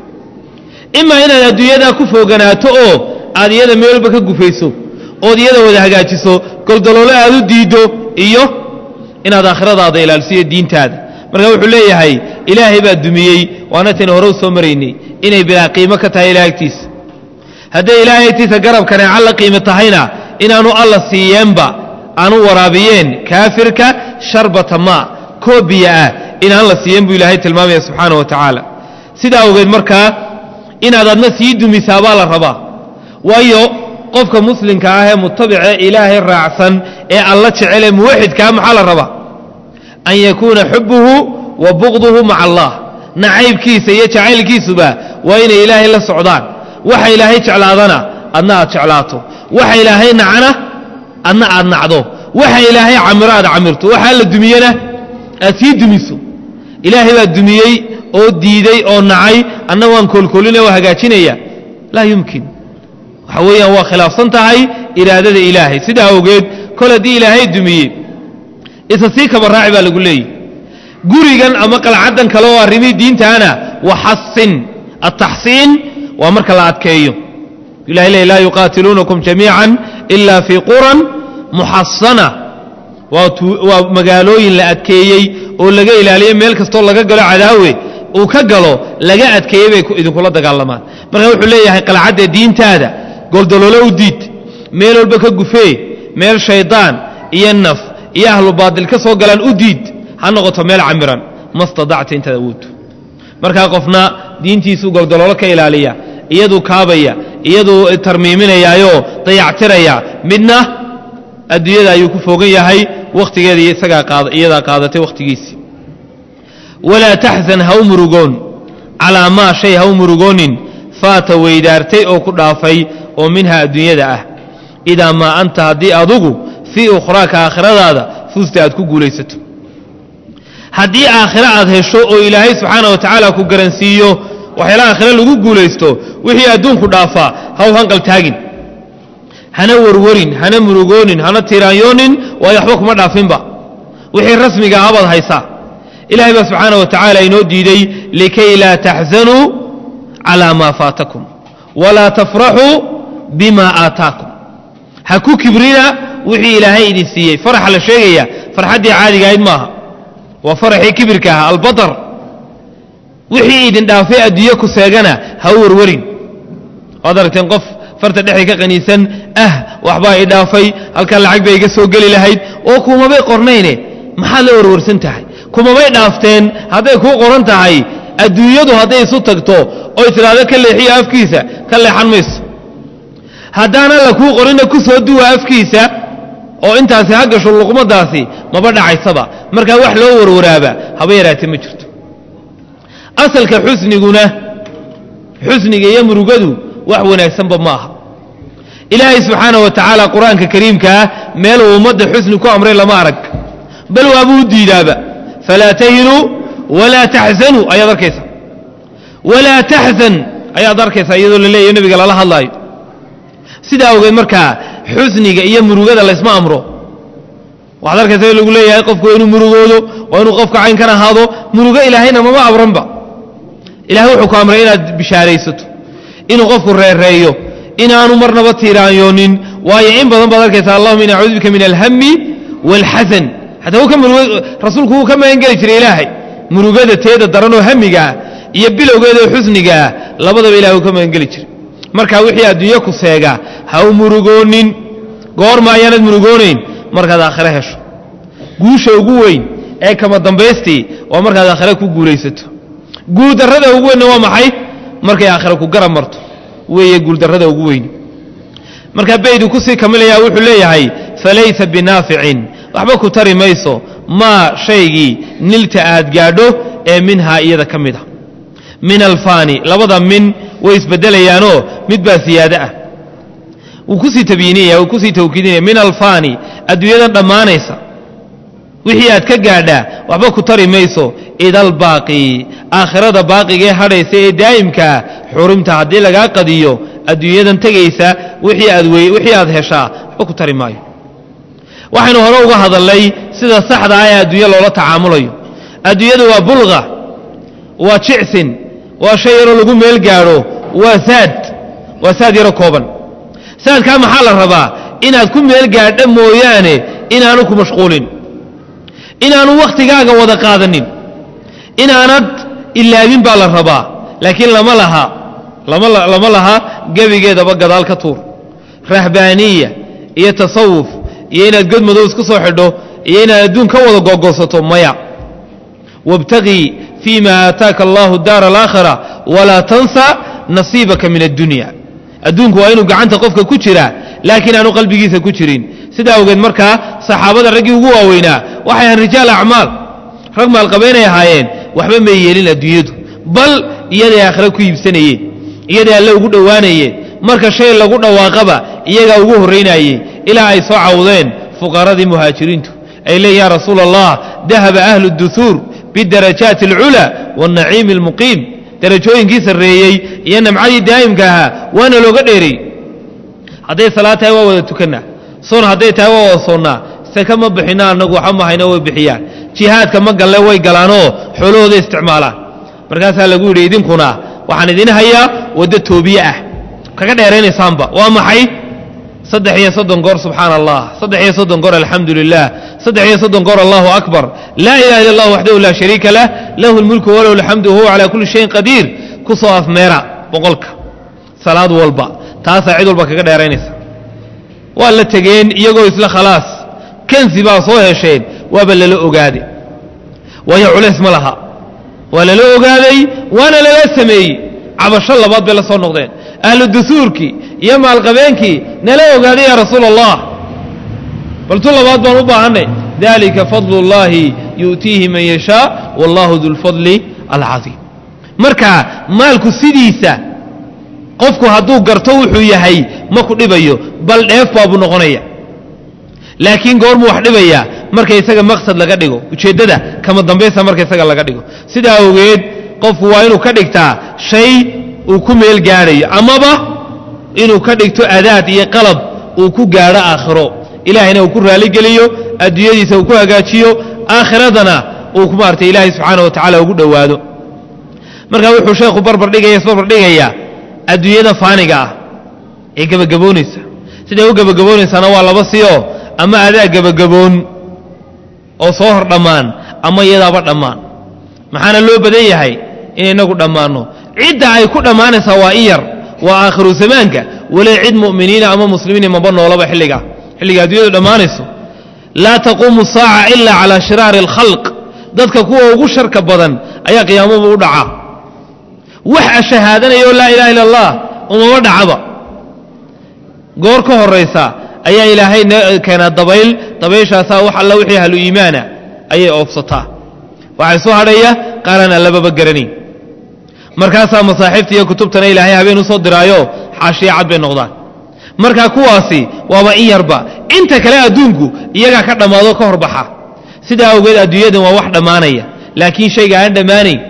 إما إن الدنيا كفو قناته هذه هذا ميول بك كفيسو أو هذا وده حاجاتيسو كل دلولة هذا ديدو إيوه إن هذا آخر هذا إلى السيد الدين تاد مرة وحليه هاي إلهي بالدمية وأنا تنهروس ومريني إني بلا قيمة كتها إلهي تيس هذا إلهي تيس قرب كان على قيمة هنا إن أنو الله سيينبا أنو ورابيين كافرك شربة ماء كوبيا إن الله سيينبو إلهي تلمامي سبحانه وتعالى سيدا وغير مركا إن هذا الناس يدو مثابال الربا وأيو قفك مسلم كاه متبع إلهي الرعسا إيه الله تعالى موحد كام حال الربا أن يكون حبه وبغضه مع الله نعيب كيس يتعيل كيس با وإن إلهي الله سعودان وحي إلهي تعلاضنا أنها تعلاته وحي إلهي نعنا أنها نعضو وحي إلهي عمراد عمرته وحي الدمية أسيد دميسو إلهي الدمية أو ديدي أو نعي أنه وانكل كلنا وهجاتينيا لا يمكن حويا هو خلاف صنتهاي إرادة إلهي سيدا وجد كل دي إلهي الدمية إذا سيك بالراعي بالقول لي قريجا أما قل عدن كلوا رمي دين تانا وحسن التحسين وأمرك الله عتكيو إلهي لا يقاتلونكم جميعا إلا في قرى محصنة ومقالوين لأتكيي ولقى إلهي ميلك استول لقى قلوا عداوي وكقلوا لقى أتكيي إذن كل دقالما مرة وحو لي قل عد دين تادا قل دلولو ديد ميل البكا قفي ميل شيطان إيا النف إيا أهل باطل كسو قلان أديد هنغطو ميل عمران ما استضعت انت داود مركا قفنا دينتيسو قل دلولو كإلالية iyadu kaabaya iyadu tarmiiminayaayo dayactiraya midna adduunyada ayuu ku fogan yahay waqtigeeda isaga qaad iyada qaadatay waqtigiisi wala tahzan haw murugon ala ma shay haw murugonin faata weydaartay oo ku dhaafay oo minha adduunyada ah ida ma anta hadi adugu fi ukhraka aakhiradaada fustaad ku guulaysato hadii aakhirada hesho oo ilaahay subhanahu wa ta'ala ku garansiiyo waxyaalaha aakhira lagu guulaysto wixii adduunku dhaafaa haw hanqal taagin hana warwarin hana murugoonin hana tiraayoonin waa waxba kuma dhaafinba wixii rasmiga abad haysa ilaahay ba subhanahu wa ta'ala inoo diiday likay la tahzanu ala ma faatakum wala tafrahu bima aataakum haku kibrina wixii ilaahay idin siiyay farax la sheegaya farxadii caadiga ahayd maaha waa faraxii kibirka ah albadar wixii idin dhaafay adduunyo ku seegana ha warwarin wadarteen qof farta dhexay ka qaniisan ah waxba ay dhaafay halka lacag bay iga soo gali lahayd oo kuma bay qornayne maxaa la warwarsan tahay kuma bay dhaafteen haday ku qoran tahay adduunyadu haday isu tagto oo tiraado ka leexiyo afkiisa ka leexan mayso hadana la ku qorina ku soo duwa afkiisa oo intaasi ha gasho luqmadaasi maba dhacaysaba marka wax loo warwaraaba haba yaraatay ma jirto asalka xusniguna xusniga iyo murugadu wax wanaagsan ba maaha ilaahay subhanahu wa ta'ala quraanka kariimka meel uu umada xusni ku amray lama arag bal waa buu diidaaba fala tahinu wala tahzanu ayadarkaysa wala tahzan ayaad arkaysaa iyadoo la leeyahay nabiga lala hadlaayo sidaa awgeed markaa xusniga iyo murugada laysma amro waxaad arkaysaa in lagu leeyahay qofku inuu murugoodo waa inuu qofka cayn kan ahaado murugo ilaahayna mama abranba ilaahay wuxuu ku amray inaad bishaaraysato inuu qofku reereeyo inaanu marnaba tiiraanyoonin waayo in badan baad arkaysaa allahuma inna acuudu bika min alhammi waalxasan hataa uu ka murugo rasuulku wuu ka magan geli jiray ilaahay murugada teeda daranoo hamigaa iyo bilowgeeda oo xusnigaa labadaba ilahay uu ka magan geli jiray marka wixii adduunyo ku seega ha u murugoonin goorma ayaanad murugoonayn markaad aakhire hesho guusha ugu weyn ee kama dambaystii waa markaad aakhire ku guulaysato guuldarrada ugu weynna waa maxay markay aakhire ku garab marto weeye guuldarrada ugu weyn markaa baydu kusii kamilayaa wuxuu leeyahay falaysa binaaficin waxba ku tari mayso maa shaygii nilta aad gaadho ee minhaa iyada ka mid a min alfaani labada min way isbedelayaanoo mid baa siyaado ah wuu kusii tabyiiniyaya wuu kusii tawkiidinaya min alfaani adduunyadan dhammaanaysa wixii aad ka gaadhaa waxba ku tari mayso idalbaaqi aakhirada baaqigee hadhaysa ee daa'imkaa xurimta haddii lagaa qadiyo adduunyadan tegaysa wixii aad wey wixii aad heshaa waxba ku tari maayo waxaynu hore uga hadalnay sida saxda ah ee adduunya loola tacaamulayo adduunyadu waa bulqa waa jicsin waa shay yaroo lagu meel gaadho waa saad waa saad yaro kooban saadkaa maxaa la rabaa inaad ku meel gaadho mooyaane inaanu ku mashquulin inaanu wakhtigaaga wada qaadanin inaanad ilaabin baa la rabaa laakiin lama laha lama laha gebigeedaba gadaal ka tuur rahbaaniya iyo tasawuf iyo inaad god madow isku soo xidho iyo inaad adduun ka wada googoosato maya wabtagii fii ma aataaka allahu daara alaakhira walaa tansa nasiibaka min addunya adduunku waa inuu gacanta qofka ku jiraa laakiin aanu qalbigiisa ku jirin sidaa awgeed markaa saxaabada raggii ugu waaweynaa waxay ahaan rijaal acmaal rag maalqabeynay ahaayeen waxba may yeelin adduunyadu bal iyaday aakhire ku iibsanayeen iyaday alle ugu dhowaanayeen marka shay lagu dhawaaqaba iyagaa ugu horraynayey ilaa ay soo cawdeen fuqaradii muhaajiriintu ay leeyihin yaa rasuula allah dahaba ahlu duhuur bidarajaati alculaa waannaciimi almuqiim darajooyinkii sarreeyey iyo namcadii daa'imka ahaa waana looga dheeray hadday salaad tahay waa wada tukannaa soon hadday tahay waa wada soonnaa seke ma bixinna annagu waxa mahayno way bixiyaan jihaadka ma galle way galaanoo xoolahooda isticmaalaan markaasaa lagu yidhi idinkuna waxaan idin hayaa waddo toobiye ah kaga dheeraynaysaanba waa maxay saddex iyo soddon goor subxaana allah saddex iyo soddon goor alxamdu lilah saddex iyo soddon goor allahu akbar laa ilaha illa allah waxdahu laa shariika lah lahu lmulku walahu alxamdu wahuwa calaa kulli shayin qadiir ku soo afmeera boqolka salaad walba taasaa cid walba kaga dheeraynaysa waa la tegeen iyagoo isla khalaas kansi baa soo hesheen waaba lala ogaaday waayo culays ma laha waa lala ogaaday waana lala sameeyey cabasho labaad bay la soo noqdeen ahlu dusuurkii iyo maalqabeenkii nala ogaaday yaa rasuula allah bal tu labaad baan u baahannay dalika fadlu اllahi yu'tiihi man yashaa wallahu du lfadli alcaiim marka maalku sidiisa qofku hadduu garto wuxuu yahay ma ku dhibayo bal dheef baabuu noqonaya laakiin goormuu wax dhibayaa marka isaga maqsad laga dhigo ujeeddada kama dambaysa marka isaga laga dhigo sidaa awgeed qofku waa inuu ka dhigtaa shay uu ku meel gaadhayo amaba inuu ka dhigto adaad iyo qalab uu ku gaadho aakhiro ilaahayna uu ku raaligeliyo adduunyadiisa uu ku hagaajiyo aakhiradana uu ku maartay ilaahay subxaana wa tacaala ugu dhowaado marka wuxuu sheekhu barbardhigaya isbarbardhigayaa adduunyada faaniga ah ee gebagaboonaysa siday u gebagaboonaysaana waa laba sioo ama adaa gebagaboon oo soo hor dhammaan ama iyadaaba dhammaan maxaana loo badan yahay in inagu dhammaanno cidda ay ku dhammaanaysaa waa in yar waa aakhiru zamaanka walaa cid mu'miniina ama muslimiin maba noolaba xilligaa xilliga adduunyadu dhammaanayso laa taquumu saaca ilaa calaa shiraari alkhalq dadka kuwa ugu sharka badan ayaa qiyaamuhu u dhacaa wax ashahaadanaya oo laa ilaha illa allah umama dhacaba goor ka horaysa ayaa ilaahay keenaa dabayl dabayshaasaa wax alla wixii ahlu iimaana ayay oofsataa waxay soo hadhaya qaalaan allababa garanayn markaasaa masaaxiibta iyo kutubtana ilaahay habeen u soo diraayo xaashiya cad bay noqdaan markaa kuwaasi waaba in yarba inta kale adduunku iyagaa ka dhammaado ka horbaxa sidaa awgeed adduunyadan waa wax dhammaanaya laakiin shayga aan dhammaanayn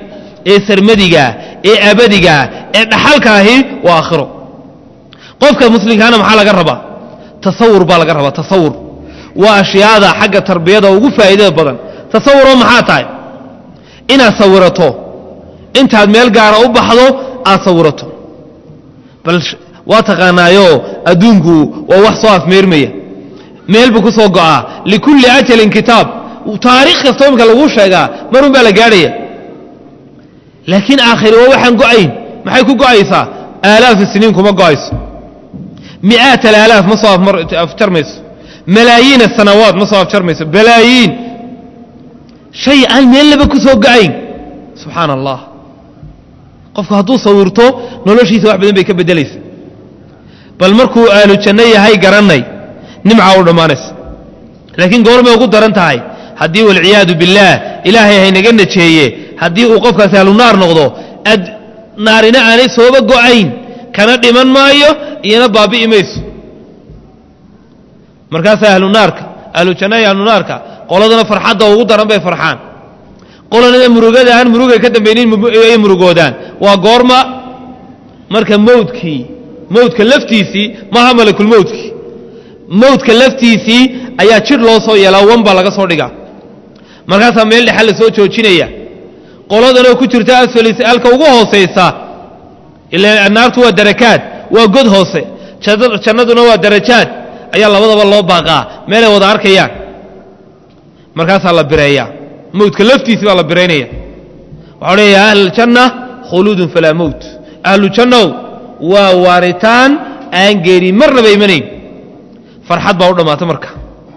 ee sarmadiga ee abadiga ee dhaxalka ahi waa aakhiro qofka muslimkaana maxaa laga rabaa tasawur baa laga rabaa tasawur waa ashyaada xagga tarbiyada ugu faa'iidada badan tasawur maxaa tahay inaad sawirato intaad meel gaara u baxdo aad sawirato bal waa taqaanaayo adduunku waa wax soo afmeermaya meel buu ku soo go'aa likulli ajalin kitaab taariikh kasta marka lagu sheegaa marun baa la gaadhaya laakiin aakhiri waa waxaan go'ayn maxay ku go'aysaa aalaaf siniin kuma go'ayso mi'aat alaalaaf ma soo afjarmayso malaayiin sanawaad ma soo afjarmayso balaayiin shay aan meel laba ku soo go'ayn subxaan allah qofku hadduu sawirto noloshiisa wax badan bay ka beddelaysa bal markuu ahlu janno yahay garanay nimca u dhammaanaysa laakiin goormay ugu daran tahay haddii walciyaadu billaah ilaahay haynaga najeeye haddii uu qofkaasi ahlu naar noqdo ad naarina aanay sooba go'ayn kana dhiman maayo iyana baabi'i mayso markaasaa ahlu naarka ahlu janno iyo ahlu naarka qoladana farxadda ugu daran bay farxaan qolanada murugada aan murugay ka dambaynin ay murugoodaan waa goorma marka mawdkii mawdka laftiisii maaha malakul mawdkii mawdka laftiisii ayaa jir loo soo yeelaa wan baa laga soo dhigaa markaasaa meel dhexal la soo joojinaya qoladanoo ku jirta asfalis alka ugu hoosaysa ilaa naartu waa darakaad waa god hoose jannaduna waa darajaad ayaa labadaba loo baaqaa meelay wada arkayaan markaasaa la bireeyaa mawdka laftiisii baa la biraynaya waxau leeyahay ahluljanna khuluudun falaa mawt ahlu jannow waa waaritaan aan geeri marnaba imanayn farxad baa u dhammaata marka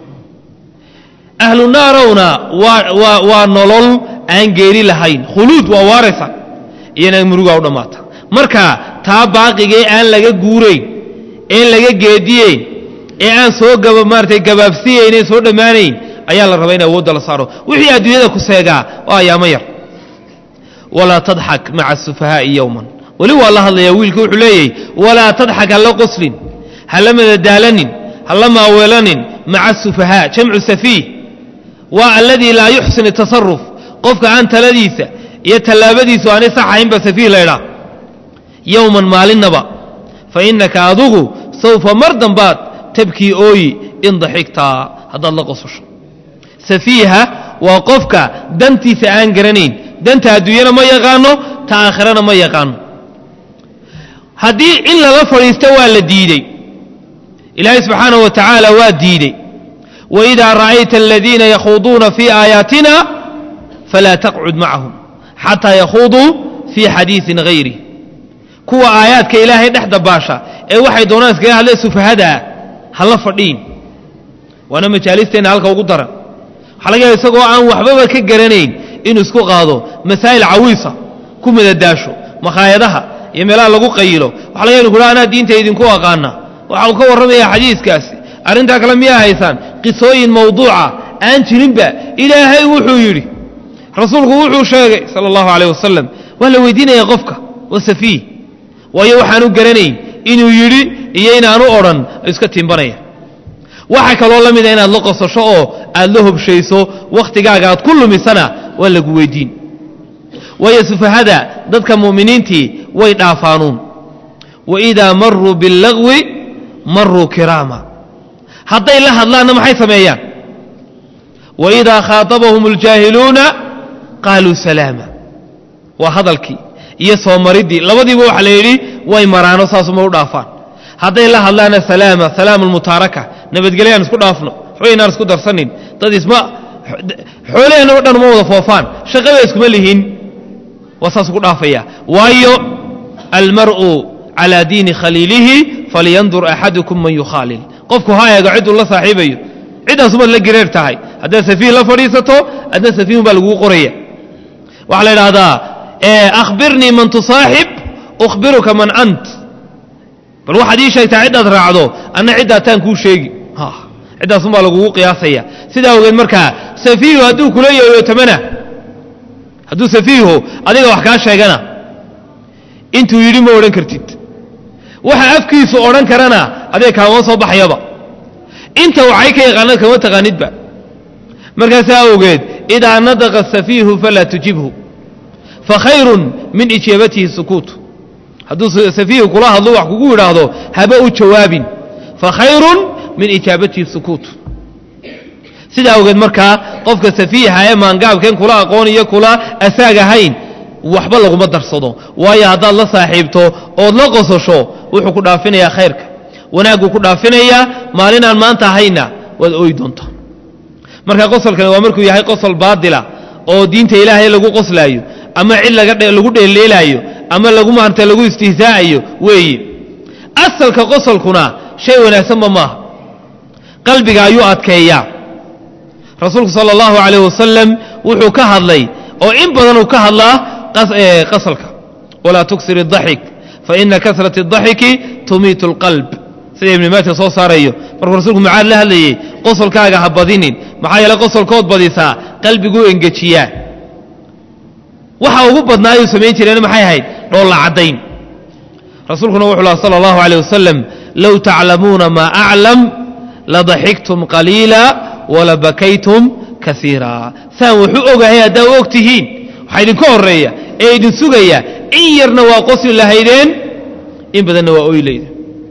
ahlu naarowna waa waa nolol aan geeri lahayn khuluud waa waaraysa iyana murugaa u dhammaata marka taa baaqigee aan laga guurayn een laga geediyeyn ee aan soo gaba maartay gabaabsiyeyn soo dhammaanayn ayaa la rabaa in awoodda la saaro wixii adduunyada ku seegaa waa ayaamo yar walaa tadxak maca asufahaa'i yowman weli waa la hadlayaa wiilka wuxuu leeyahay walaa tadxak hala qoslin hala madadaalanin hala maaweelanin maca asufahaa jamcu safiih waa alladii laa yuxsin tasaruf qofka aan taladiisa iyo tallaabadiisu aanay sax ahaynba safiih laydhaa yowman maalinnaba fa innaka adugu sawfa mar dambaad tabkii ooyi in daxigtaa haddaad la qososho safiiha waa qofka dantiisa aan garanayn danta adduunyana ma yaqaano ta aakhirana ma yaqaano haddii in lala fadhiisto waa la diidey ilaahay subxaanahu wa tacaala waa diidey waidaa ra'ayta aladiina yakhuuduuna fii aayaatina falaa taqcud macahum xataa yakhuuduu fii xadiiin hayri kuwa aayaadka ilaahay dhex dabaasha ee waxay doonaan iskaga hadlee sufahadaa hala fadhiin waana majaalisteenna halka ugu daran waxaa laga yaaba isagoo aan waxbaba ka garanayn inuu isku qaado masaa'il cawiisa ku madadaasho makhaayadaha iyo meelaha lagu qayilo waxa laga yaaba inu anaa diinta idinku aqaana waxa uu ka warramayaa xadiiskaasi arrintaa kale miyaa haysaan qisooyin mawduuca aan jirinba ilaahay wuxuu yidhi rasuulku wuxuu sheegay sala allahu calayh wasalam waa la weydiinaya qofka waa safiih waayo waxaanu garanayn inuu yidhi iyo inaanu odhan iska timbanaya waxa kaloo la mida inaad la qosasho oo aad la hobshayso wakhtigaaga aad ku lumisana waa lagu weydiin waayo sufahada dadka mu'miniintii way dhaafaanuun waidaa maruu billagwi maruu kiraama hadday la hadlaanna maxay sameeyaan waidaa khaatabahum اljaahiluuna qaaluu salaama waa hadalkii iyo soo maridii labadiiba waxa la yidhi way maraano saasuma u dhaafaan hadday la hadlaana salaama salaamu lmutaaraka nabadgelyaan isku dhaafno waxba inaan isku darsanin dad isma xoolaheenna o dhan uma wada foofaan shaqaba iskuma lihin waa saas ugu dhaafaya waayo almar'u calaa diini khaliilihi falyandur axadukum man yukhaalil qofku ha eego cidduu la saaxiibayo ciddaasumaad la gireer tahay haddaad safiih la fadhiisato adna safiihun baa laguu qoraya waxaa la idhaahdaa akhbirnii man tusaaxib ukhbiruka man ant bal waxaad ii sheegtaa ciddaad raacdo anna ciddaataan kuu sheegi ciddaasunbaa lagugu qiyaasaya sidaa ogeed markaa safiihu hadduu kula yooyootamana hadduu safiihu adiga wax kaa sheegana intuu yidhi ma odhan kartid waxa afkiisu odhan karana adiga kaama soo baxayaba inta waxay ka yaqaanad kama taqaanidba markaasaa ogeed idaa nadaqa safiihu falaa tujibhu فخير من إجابته السكوت هذا سفيه كلها الله وحكوه هذا هباء جواب فخير من إجابته السكوت سيدا وقد مركا قفك سفيه هاي ما انقاب كان كلها قوني كلها أساق هين وحبا لغو مدر صدو ويا هذا الله صاحبته او لغو شو وحو كدافين يا خيرك وناقو كدافين يا مالنا ما انت هينا وذوي دونتا مركا قصل كان ومركو يهي قصل باطلة او دينت إلهي لغو قصلايو أما علا لغو ديلايو أما لغو مانتا لغو استهزاء وي أصل كقصل كنا شيء ونسمى ما قلبك أيو أتكيا رسولك صلى الله عليه وسلم وحو كهد لي أو إن بدنو كهد الله قصلك ولا تكسر الضحك فإن كثرة الضحك تميت القلب سيدي ابن ماتي صو صاريو مرك رسولك معاد لها لي قصل كاغا هبادينين maxaa qosol kood badisaa qalbigu engejiya waxa ugu badnaayo sameeyay jireen maxay ahayd dhool la cadeyn rasuulkuna wuxuu sallallahu alayhi wasallam law ta'lamuna ma a'lam la dhahiktum qalila wa la bakaytum kaseera saan wuxuu ogahay hada waqtihiin waxa idin ka horeeya ee idin sugaya in yarna waa qosli lahaydeen in badanna waa ooyleeyeen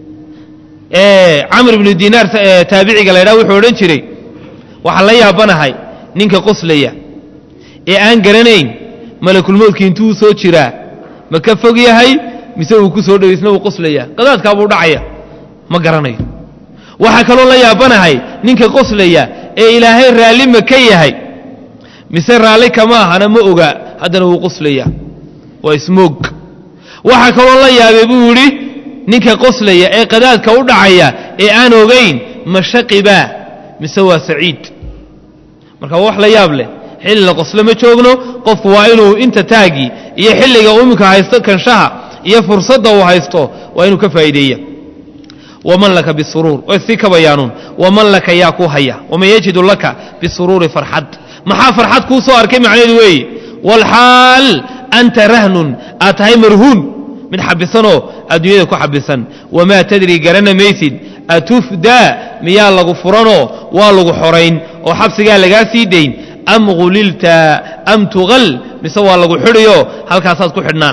ee amr ibn dinar taabiciga la yiraahdo wuxuu oran jiray waxa la yaabanahay ninka qoslaya ee aan garanayn malakul mawdki intuu soo jira ma ka fog yahay mise uu ku soo dhaweysna uu qoslaya qadaadka buu dhacaya ma garanayo waxa kale oo la yaabanahay ninka qoslaya ee ilaahay raali ma ka yahay mise raali kama ahana ma oga hadana uu qoslaya waa ismoog waxa kale oo la yaabay buu yiri ninka qoslaya ee qadaadka u dhacaya ee aan ogeyn mashaqiba mise waa saciid marka wax la yaab leh xilli la qoslo ma joogno qof waa inuu inta taagi iyo xilliga uu imika haysto kanshaha iyo fursadda uu haysto waa inuu ka faa'iideeyo waman laka bisurur wa sika bayanun waman laka yaku haya waman yajidu laka bisurur farhad maha farhad ku soo arkay macnaheedu weey wal hal anta rahnun atay marhun min habisano adduunyada ku habisan wama tadri garana maysid atufda miyaa lagu furano waa lagu xorayn oo xabsiga laga sii deyn am qulilta am tughal mise waa lagu xiriyo halkaas aad ku xidhnaan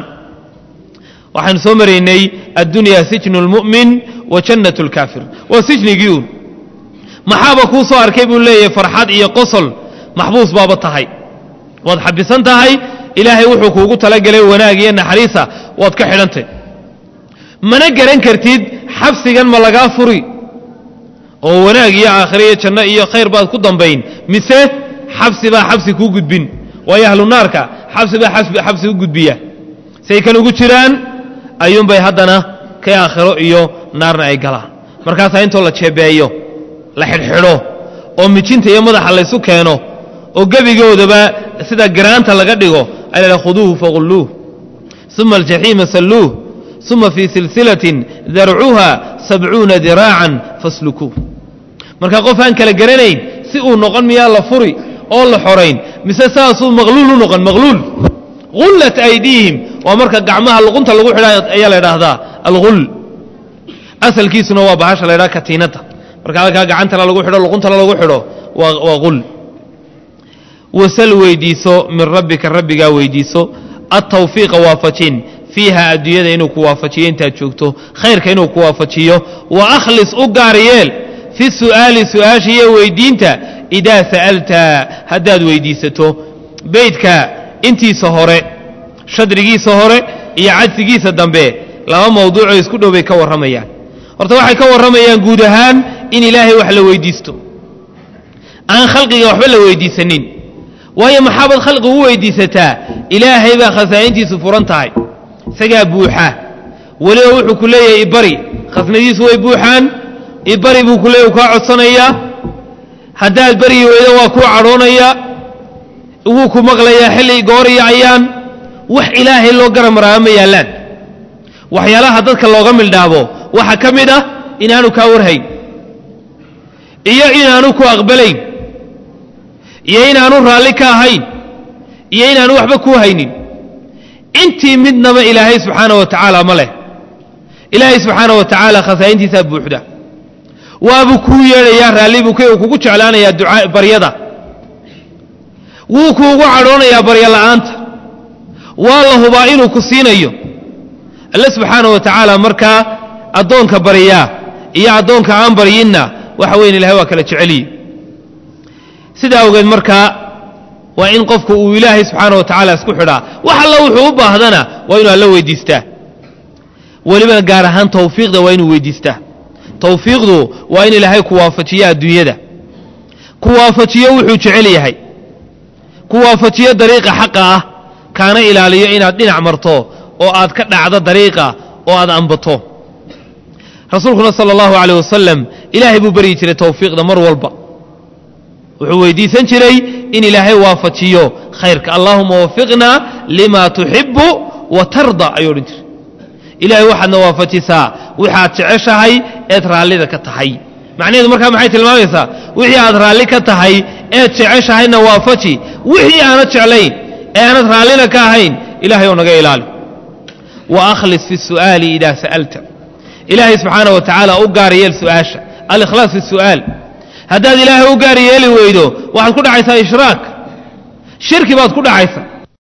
waxaan soo mareynay addunya sijnul mu'min wa jannatul kafir wa sijnigiu maxaba ku soo arkay buu leeyahay farxad iyo qosol maxbuus baaba tahay wad xabisan tahay ilaahay wuxuu kuugu tala galay wanaag iyo naxariisa wad ka xidhantay mana garan kartid xabsigan ma laga furi oo wanaag iyo aakhiriyo janno iyo khayr baad ku dambayn mise xabsi baa xabsi ku gudbin way ahlu naarka xabsi baa xabsi xabsi u gudbiya say kan ugu jiraan ayuun bay hadana ka aakhiro iyo naarna ay galaan markaas intoo la jeebeeyo la xidhxidho oo mijinta iyo madaxa la isu keeno oo gabigoodaba sida garaanta laga dhigo ay la khuduhu faqulluhu thumma al-jahima salluhu ثم في سلسلة ذرعها سبعون ذراعا فاسلكوه marka qof aan kala garanayn si uu noqon miya la furi oo la xoreyn mise saasu maqluul noqon maqluul qullat aydihim wa marka gacmaha luqunta lagu xidhay ayaa la yiraahdaa al-ghul asalkiisuna waa bahasha la yiraahdo katiinada marka halka gacanta lagu xidho luqunta lagu xidho waa waa ghul wasal weydiiso min rabbika rabbiga weydiiso at-tawfiq waafajin فيها أدوية إنه كوافجين تجوكته خيرك إنه كوافجيه وأخلص أقاريل في السؤال سؤال شيء ويدينته إذا سألت هداد ويديسته بيتك انتي سهرة شدرقي سهرة يعدسقي سدنبه لما موضوع يسكده بيكور رميان ورتوحي كور رميان قودهان إن إلهي وحل ويديسته أنا خلقي وحبل ويديسنين وهي محابة خلقه هو ويديسته إلهي بخزائنتي سفرانتهاي sagaa buuxa waliba wuxuu ku leeyahay ibari khasnadiisu way buuxaan ibari buu ku leeyahay ka codsanaya hadaad bari weeyo waa ku caroonaya uu ku maqlaya xilli goor iyo ayaan wax ilaahay loo garamraa ma yaalaan waxyaalaha dadka looga mildhaabo waxa kamid ah inaanu ka warhayn iyo inaanu ku aqbalayn iyo inaanu raali ka ahayn iyo inaanu waxba ku haynin intii midnaba ilaahay subxaanahu wa tacaala ma leh ilaahay subxaanahu wa tacaala khasaa'intiisa buuxda waabu ku yeedhayaa raalli buu kugu jeclaanayaa ducaa baryada wuu kuugu cadhoonayaa baryo la'aanta والله هبائنه كسينيو الله سبحانه وتعالى مركا أدونك برياه إيا أدونك عن برينا وحوين الهواء كلا جعلي سيدا أوغاد مركا وإن قفك إلهي سبحانه وتعالى اسكحنا وحلا وحوبة هذنا وإنه الله ويديسته ولمن قارهان توفيق ده وإنه ويديسته توفيق ده وإن إلهي كوافتيا الدنيا ده كوافتيا وحو جعلي هاي كوافتيا طريقة حقه كان إلى لي إن أدين عمرته أو أد كنا عدا طريقة أو أد أنبطه رسولنا صلى الله عليه وسلم إلهي ببريت التوفيق ده مر والبا وحويدي سنشري إن إلهي وافتيو خيرك اللهم وفقنا لما تحب وترضى أيورنت إلهي واحد نوافتي سا وحاد تعشهي إترالي ذا كتحي معنى إذا مركب محيط المامسة وحي أترالي كتحي إتعشهي نوافتي وحي أنا تعلين أنا ترالينا كاهين إلهي ونقى إلالي وأخلص في السؤال إذا سألت إلهي سبحانه وتعالى أقاري السؤال الإخلاص في السؤال هذا إلهي أقاري يلي ويدو واحد كل عيسى إشراك شرك بعض كل عيسى